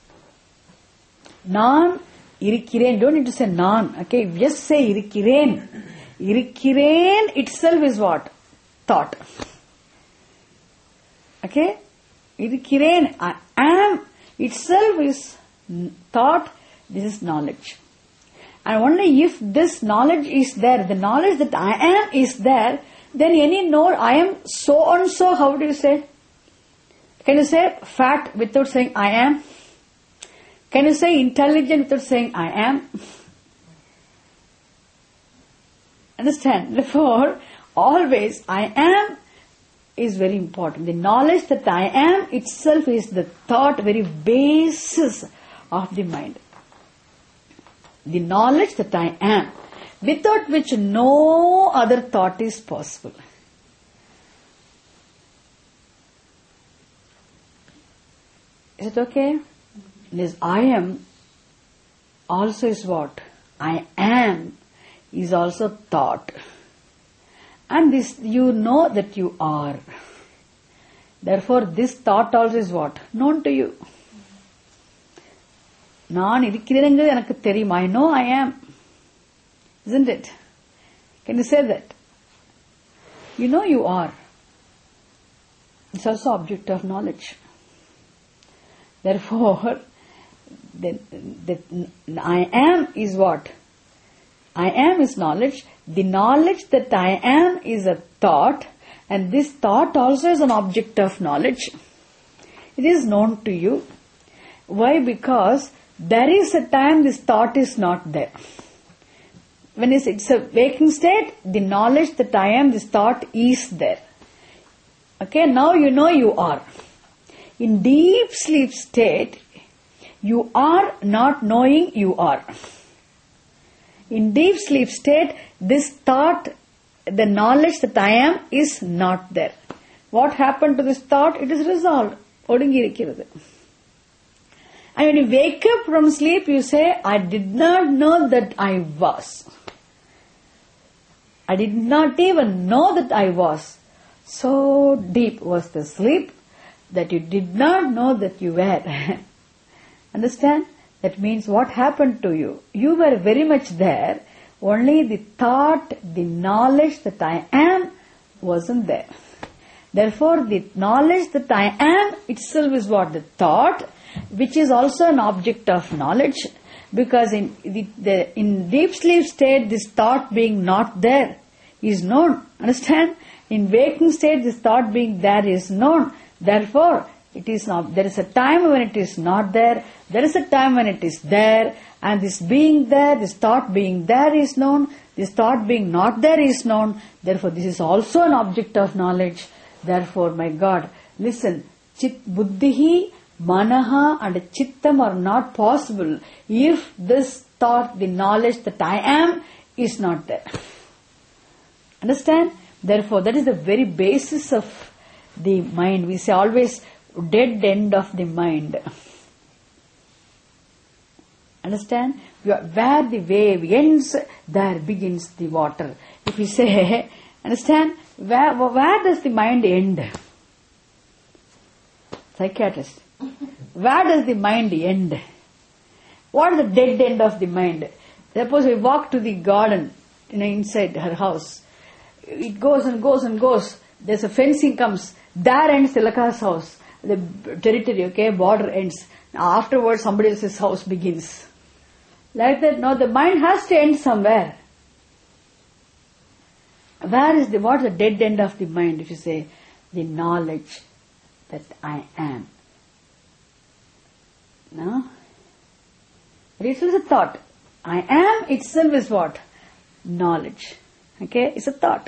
Naan irikkiren, don't need to say naan, okay? Just say irikkiren. Irikkiren itself is what? Thought. Okay? Irikkiren, I am itself is thought, this is knowledge. And only if this knowledge is there, the knowledge that I am is there, then any node, I am so and so, how do you say? Can you say fat without saying I am? Can you say intelligent without saying I am? Understand? Therefore, always I am is very important. The knowledge that I am itself is the thought, very basis of the mind. The knowledge that I am, without which no other thought is possible. Is it okay? This I am also is what? I am is also thought. And this, you know that you are. Therefore, this thought also is what? Known to you. நான் இருக்கிறேங்கிறது எனக்கு தெரியும். I know I am. Isn't it? Can you say that? You know you are. It's also object of knowledge. Therefore, the I am is what? I am is knowledge. The knowledge that I am is a thought, and this thought also is an object of knowledge. It is known to you. Why? Because there is a time this thought is not there. When it's a waking state, the knowledge that I am, this thought is there. Okay, now you know you are. In deep sleep state, you are not knowing you are. In deep sleep state, this thought, the knowledge that I am is not there. What happened to this thought? It is resolved. ஒடுங்கி இருக்கிறது. And when you wake up from sleep, you say, I did not know that I was. I did not even know that I was. So deep was the sleep that you did not know that you were. Understand? That means what happened to you? You were very much there. Only the thought, the knowledge that I am wasn't there. Therefore, the knowledge that I am itself is what? The thought, which is also an object of knowledge. Because in deep sleep state, this thought being not there is known. Understand? In waking state, this thought being there is known. Therefore, it is not. There is a time when it is not there. There is a time when it is there. And this being there, this thought being there is known. This thought being not there is known. Therefore, this is also an object of knowledge. Therefore, my God, listen. Buddhihi, manaha and chittam are not possible if this thought, the knowledge that I am, is not there. Understand? Therefore, that is the very basis of the mind. We say always dead end of the mind. Understand? Where the wave ends, there begins the water. If we say, understand? Where does the mind end? Psychiatrist. Where does the mind end? What is the dead end of the mind? Suppose we walk to the garden, inside her house. It goes and goes and goes. There's a fencing comes. There ends Tilaka's house. The territory, border ends. Now afterwards somebody else's house begins. Like that, no, the mind has to end somewhere. What is the dead end of the mind? If you say, the knowledge that I am. No? But it is a thought. I am itself is what? Knowledge. Okay? It's a thought.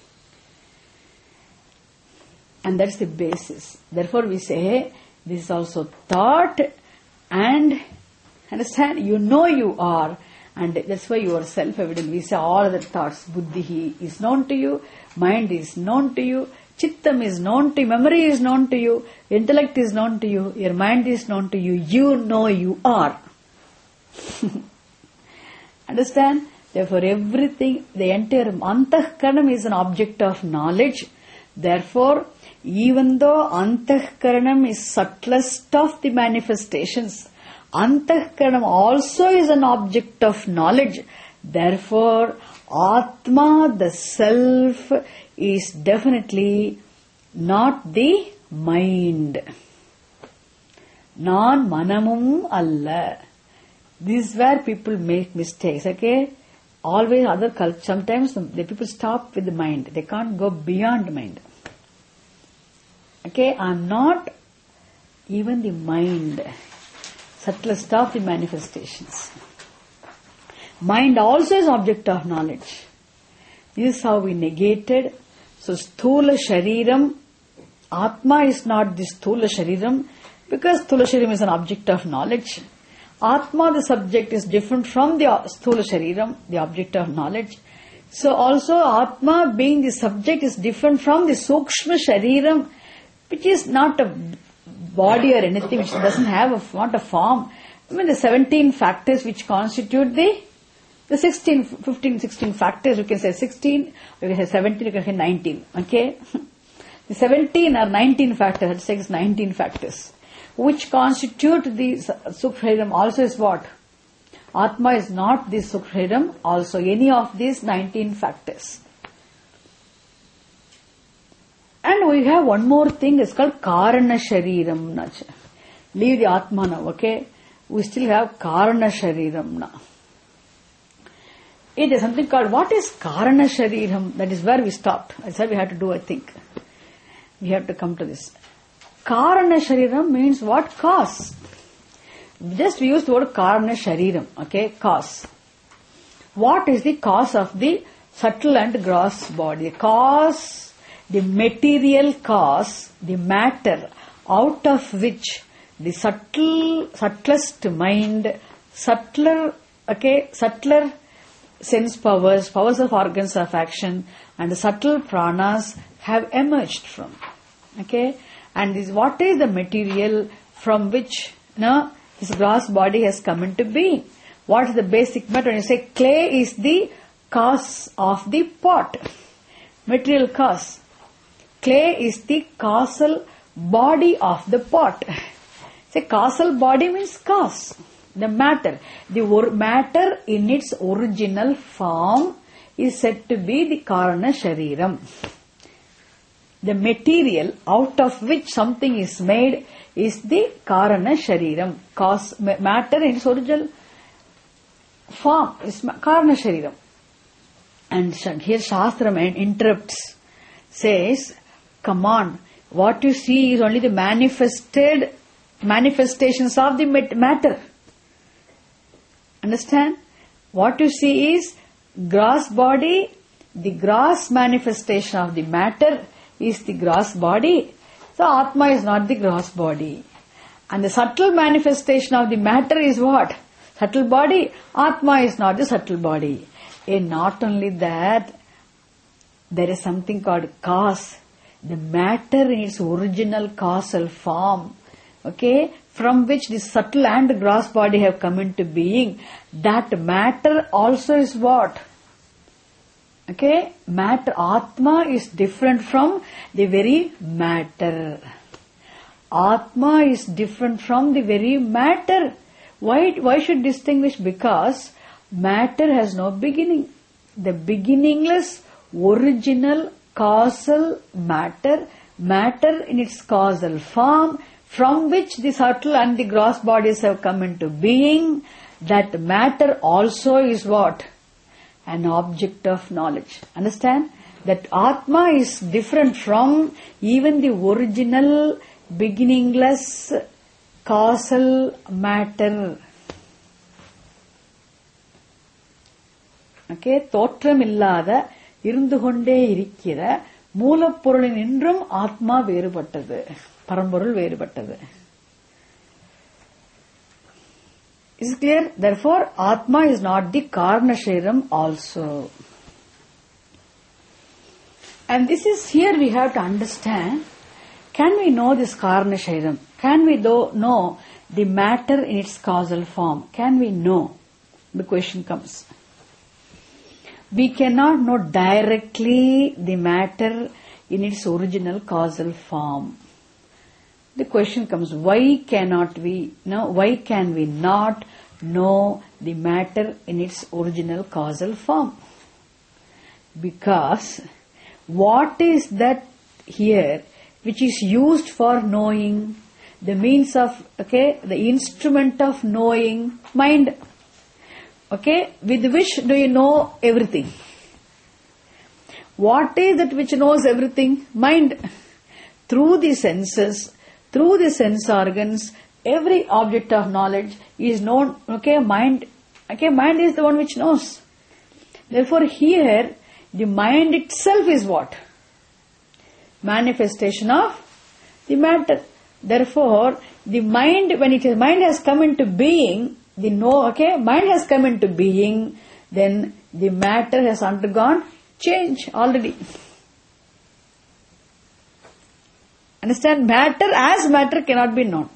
And that's the basis. Therefore we say, this is also thought and, understand, you know you are. And that's why you are self-evident. We say all the thoughts, buddhi is known to you, mind is known to you, chittam is known to you, memory is known to you, intellect is known to you, your mind is known to you, you know you are. Understand? Therefore everything, the entire antahkaranam is an object of knowledge. Therefore, even though antahkaranam is subtlest of the manifestations, antahkaranam also is an object of knowledge. Therefore, Atma, the self, is definitely not the mind. Non-manamum alla. This is where people make mistakes, okay? Always other cultures, sometimes the people stop with the mind. They can't go beyond mind. Okay, I'm not even the mind. Subtlest of the manifestations. Mind also is object of knowledge. This is how we negated. So, sthula shariram, Atma is not the sthula shariram, because sthula shariram is an object of knowledge. Atma, the subject, is different from the sthula shariram, the object of knowledge. So also Atma being the subject is different from the sukshma shariram, which is not a body or anything, which doesn't have not a form. I mean the 17 factors which constitute the 16, 15, 16 factors, you can say 16, you can say 17, you can say 19, okay? The 17 or 19 factors, let's say it's 19 factors, which constitute the Sukhshairam also is what? Atma is not the Sukhshairam, also any of these 19 factors. And we have one more thing, it's called Karana Shariram. Leave the Atma now, okay? We still have Karana Shariram now. It is something called, what is Karana Shariram? That is where we stopped. That's why we have to do, I think. We have to come to this. Karana Shariram means what? Cause. Just we use the word Karana Shariram, okay? Cause. What is the cause of the subtle and gross body? Cause, the material cause, the matter out of which the subtlest mind, subtler sense powers, powers of organs of action, and the subtle pranas have emerged from. Okay? And what is the material from which this gross body has come into being. What is the basic matter? When you say clay is the cause of the pot, material cause. Clay is the causal body of the pot. Say causal body means cause, the matter. The matter in its original form is said to be the Karana Shariram. The material out of which something is made is the Karana Shariram. Cause, matter in its original form is Karana Shariram. And here Shastram interrupts, says, come on, what you see is only the manifestations of the matter. Understand? What you see is gross body, the gross manifestation of the matter is the gross body. So Atma is not the gross body. And the subtle manifestation of the matter is what? Subtle body. Atma is not the subtle body. And not only that, there is something called cause. The matter in its original causal form, okay, from which the subtle and the gross body have come into being, that matter also is what? Okay, matter, Atma is different from the very matter. Atma is different from the very matter. Why should distinguish? Because matter has no beginning. The beginningless, original, causal matter in its causal form, from which the subtle and the gross bodies have come into being, that matter also is what? An object of knowledge. Understand? That Atma is different from even the original, beginningless, causal matter. Okay? தோற்றமில்லாத இருந்து கொண்டே இருக்கிற மூலப்பொருளின் இன்றும் ஆத்மா வேறுபட்டது, பரம்பொருள் வேறுபட்டது. Is it clear? Therefore, Atma is not the Karana Shariram also. And this is here we have to understand, can we know this Karana Shariram? Can we know the matter in its causal form? Can we know? The question comes. We cannot know directly the matter in its original causal form. The question comes, why cannot we know? Why can we not know the matter in its original causal form? Because what is that here which is used for knowing? The means of, the instrument of knowing, mind. Okay, with which do you know everything? What is that which knows everything? Mind. Through the senses, through the sense organs, every object of knowledge is known. Mind is the one which knows. Therefore, here the mind itself is what? Manifestation of the matter. Therefore, the mind, when mind has come into being, mind has come into being, then the matter has undergone change already. Understand? Matter as matter cannot be known.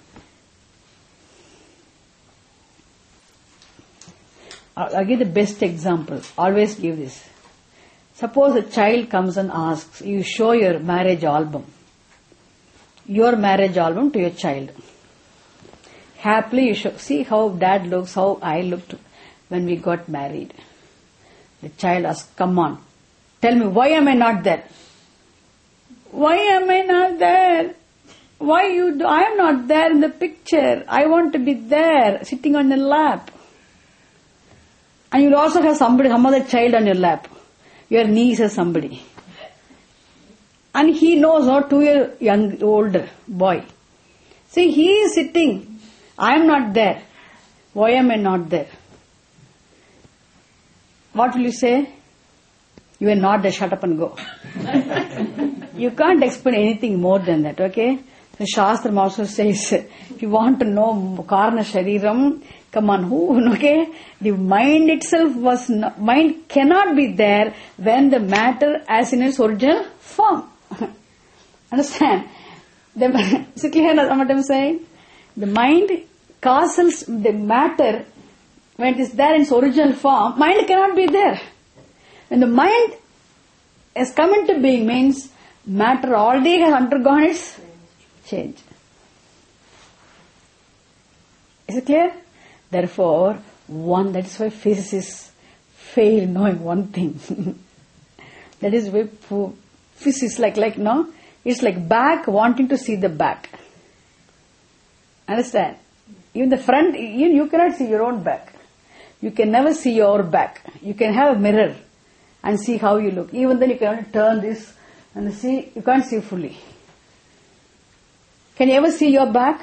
I'll give the best example. Always give this. Suppose a child comes and asks, you show your marriage album. Your marriage album to your child. Happily you show, see how dad looks, how I looked when we got married. The child asks, come on, tell me, why am I not there? Why am I not there? I am not there in the picture. I want to be there, sitting on your lap. And you'll also have some other child on your lap. Your niece or somebody. And he knows, 2 year older boy. See, he is sitting. I am not there. Why am I not there? What will you say? You are not there, shut up and go. You can't explain anything more than that, okay? The Shastram also says, if you want to know Karana Shariram, come on, the mind itself mind cannot be there when the matter as in its original form. Understand? Is it clear what I'm saying? The mind causal, the matter, when it is there in its original form, mind cannot be there. When the mind has come into being, means matter already has undergone its change. Is it clear? Therefore, that is why physicists fail in knowing one thing. That is why physics, no, it's like back wanting to see the back. Understand? Even the front, you cannot see your own back. You can never see your back. You can have a mirror and see how you look. Even then you can only turn this and see, you can't see fully. Can you ever see your back?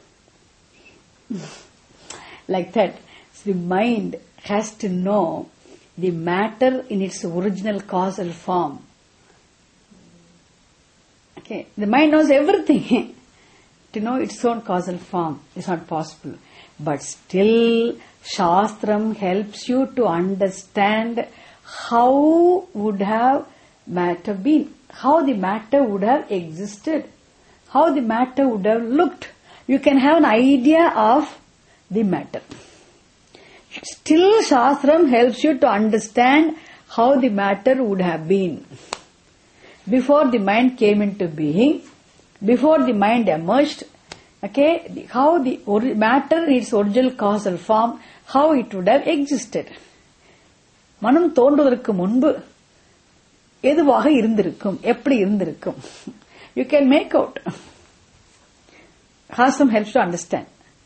Like that. So the mind has to know the matter in its original causal form. Okay, the mind knows everything. To know its own causal form is not possible. But still, Shastram helps you to understand how would have matter been, how the matter would have existed, how the matter would have looked. You can have an idea of the matter. Still, Shastram helps you to understand how the matter would have been. Before the mind came into being, before the mind emerged, okay, how the matter in its original causal form, how it would have existed. மனம் தோன்றுவதற்கு முன்பு எதுவாக இருந்திருக்கும், எப்படி இருந்திருக்கும். You can make out. Shastram helps to understand.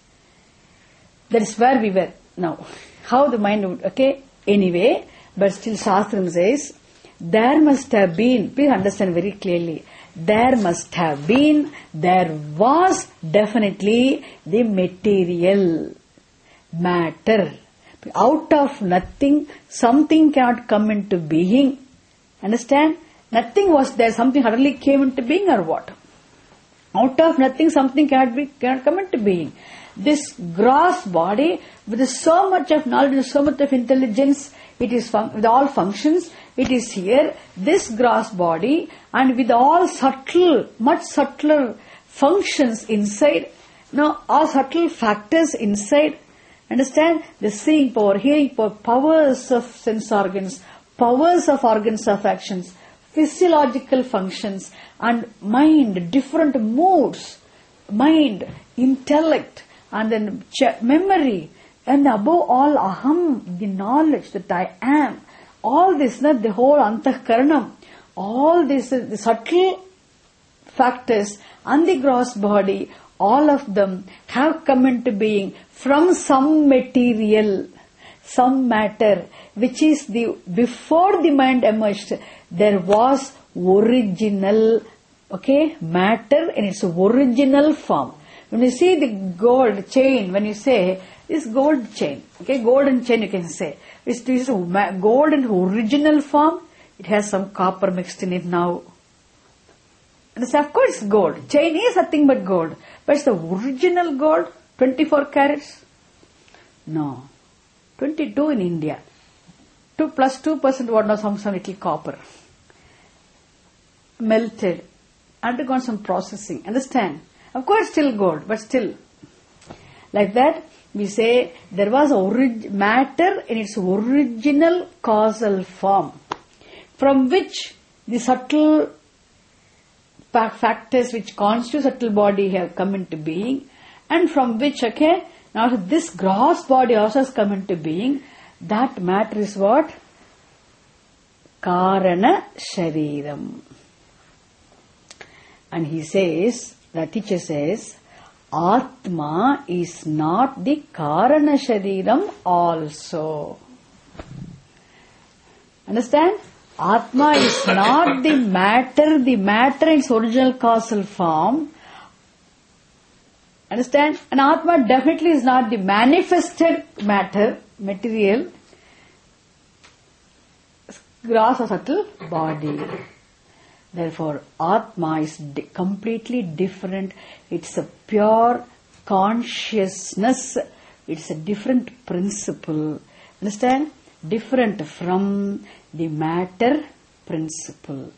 That is where we were now. How the mind would, okay, anyway, but still Shastram says, there must have been, please understand very clearly, there must have been, there was definitely the material matter. Out of nothing, something cannot come into being. Understand? Nothing was there, something suddenly came into being or what? Out of nothing, something cannot come into being. This gross body, with so much of knowledge, so much of intelligence, it is with all functions, it is here, this gross body, and with all subtle, much subtler functions inside, all subtle factors inside. Understand? The seeing power, hearing power, powers of sense organs, powers of organs of actions, physiological functions, and mind, different moods, mind, intellect, and then memory, and above all, aham, the knowledge that I am. All this, the whole antahkaranam, all this, the subtle factors and the gross body, all of them have come into being from some material, some matter, which is before the mind emerged, there was original, okay, matter in its original form. When you see the gold chain, when you say, this gold chain, okay, golden chain you can say, this is gold in original form, it has some copper mixed in it now. And of course gold. Chain is nothing but gold. But it's the original gold, 24 carats? No. 22 in India. 2 plus 2% what now some little copper. Melted. Undergone some processing. Understand? Of course still gold, but still. Like that, we say there was matter in its original causal form, from which the subtle factors which constitute subtle body have come into being, and from which, okay, now this gross body also has come into being. That matter is what? Karana Shariram. And he says, the teacher says, Atma is not the Karana Shariram also. Understand? Atma is not the matter in its original causal form. Understand? And Atma definitely is not the manifested matter, material, gross or subtle body. Therefore, Atma is completely different. It's a pure consciousness. It's a different principle. Understand? Different from the matter principle.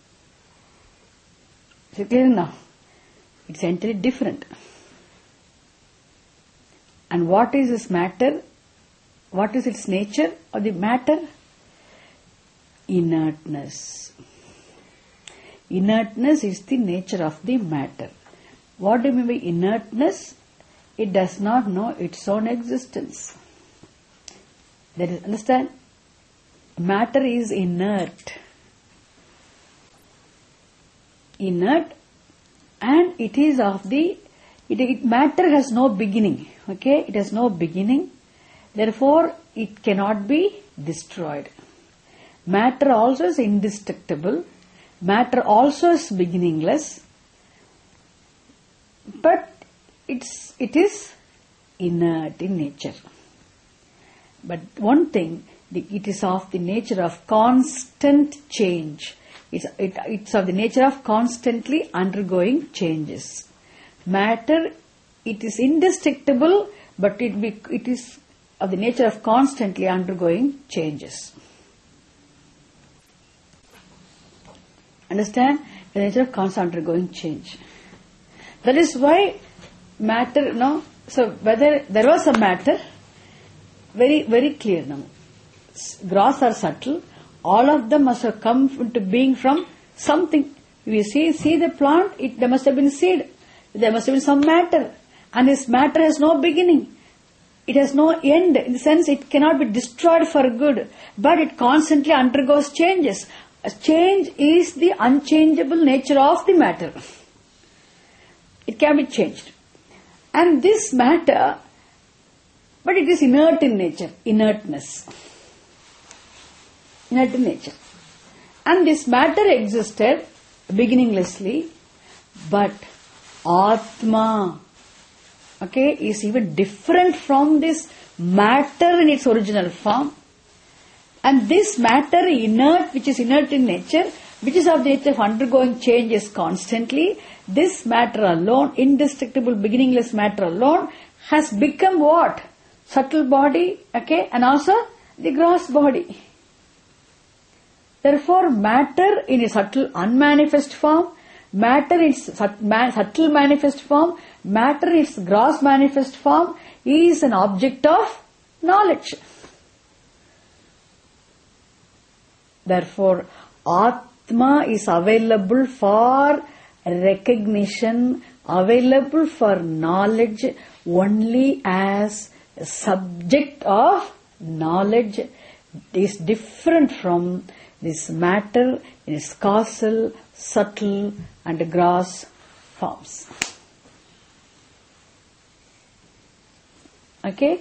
Is it clear now? It's entirely different. And what is this matter? What is its nature of the matter? Inertness. Inertness is the nature of the matter. What do you mean by inertness? It does not know its own existence. That is, understand? Matter is inert. Inert, and it is of the matter has no beginning. Okay, it has no beginning. Therefore, it cannot be destroyed. Matter also is indestructible. Matter also is beginningless. But it is inert in nature. But one thing, it is of the nature of constant change. It's of the nature of constantly undergoing changes. Matter, it is indestructible, but it is of the nature of constantly undergoing changes. Understand? The nature of constantly undergoing change. That is why matter, no? So whether there was a matter, very, very clear now. Gross or subtle, all of them must have come into being from something. If you see the plant, there must have been seed. There must have been some matter. And this matter has no beginning. It has no end. In the sense, it cannot be destroyed for good. But it constantly undergoes changes. A change is the unchangeable nature of the matter. It can be changed. And this matter, but it is inert in nature. Inertness. Inert in nature. And this matter existed beginninglessly, but Atma, okay, is even different from this matter in its original form. And this matter inert, which is inert in nature, which is of the nature of undergoing changes constantly, this matter alone, indestructible, beginningless matter alone, has become what? Subtle body, okay, and also the gross body. Therefore, matter in its subtle unmanifest form, matter in its subtle manifest form, matter in its gross manifest form is an object of knowledge. Therefore, Atma is available for recognition, available for knowledge only as a subject of knowledge. It is different from this matter in its causal, subtle and gross forms. Okay?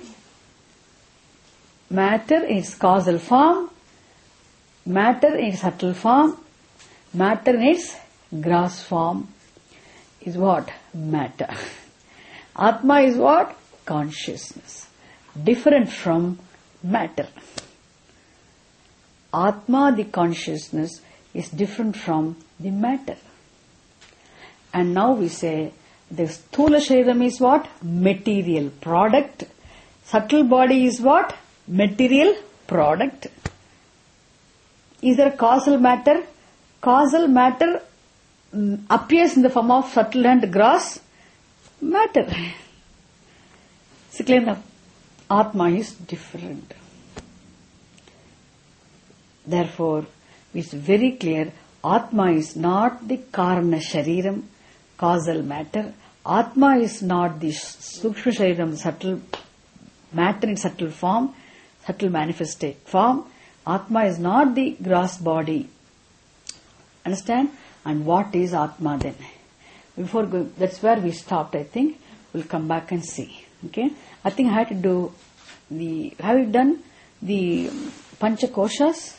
Matter in its causal form, matter in its subtle form, matter in its gross form is what? Matter. Atma is what? Consciousness. Different from matter. Atma, the consciousness, is different from the matter. And now we say the Sthula Shariram is what? Material product. Subtle body is what? Material product. Is there a causal matter? Causal matter appears in the form of subtle and gross matter. It's clear now. Atma is different. Therefore, it's very clear, Atma is not the Karana Shariram, causal matter. Atma is not the Sukshma Shariram, subtle matter in subtle form, subtle manifested form. Atma is not the gross body. Understand? And what is Atma then? Before going, that's where we stopped, I think. We'll come back and see. Okay? I think I had to do have you done the Pancha Koshas?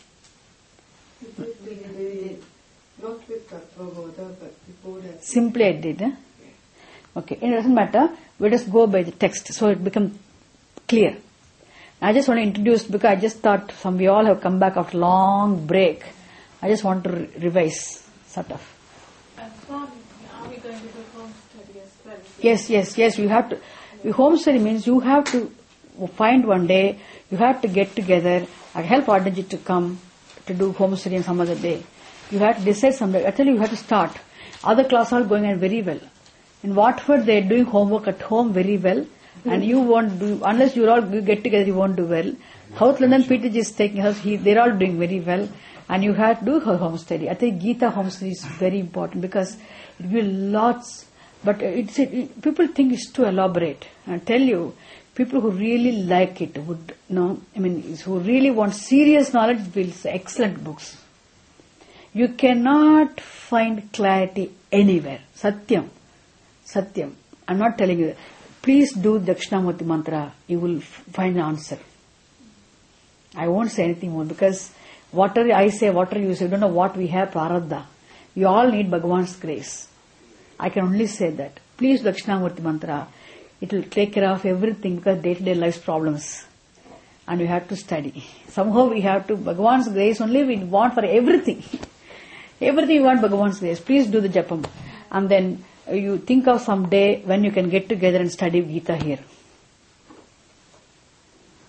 Not with Tattva-bodha, but before that. Simply I did. Okay, it doesn't matter. We just go by the text, so it becomes clear. I just want to introduce, because I just thought we all have come back after long break. I just want to revise, sort of. Are we going to do home study as well? Yes. You have to. Home study means you have to find one day. You have to get together. I help Adanji to come to do home study on some other day. You have to decide someday. I tell you have to start. Other classes are going on very well. In Watford, they are doing homework at home very well. And you won't do, unless you get together, you won't do well. South London, Peter is taking us, they're all doing very well. And you have to do her home study. I think Gita home study is very important because it will lots, but people think it's too elaborate. I tell you, people who really like it would know, who really want serious knowledge will say excellent books. You cannot find clarity anywhere. Satyam. I'm not telling you. Please do Dakshinamurti mantra. You will find the answer. I won't say anything more because whatever I say, whatever you say, you don't know what we have, prarabdha. We all need Bhagavan's grace. I can only say that. Please Dakshinamurti mantra. It will take care of everything because day-to-day life's problems. And we have to study. Somehow we have to, Bhagavan's grace only we want for everything. Everything we want Bhagavan's grace. Please do the japam. And then you think of some day when you can get together and study Gita here.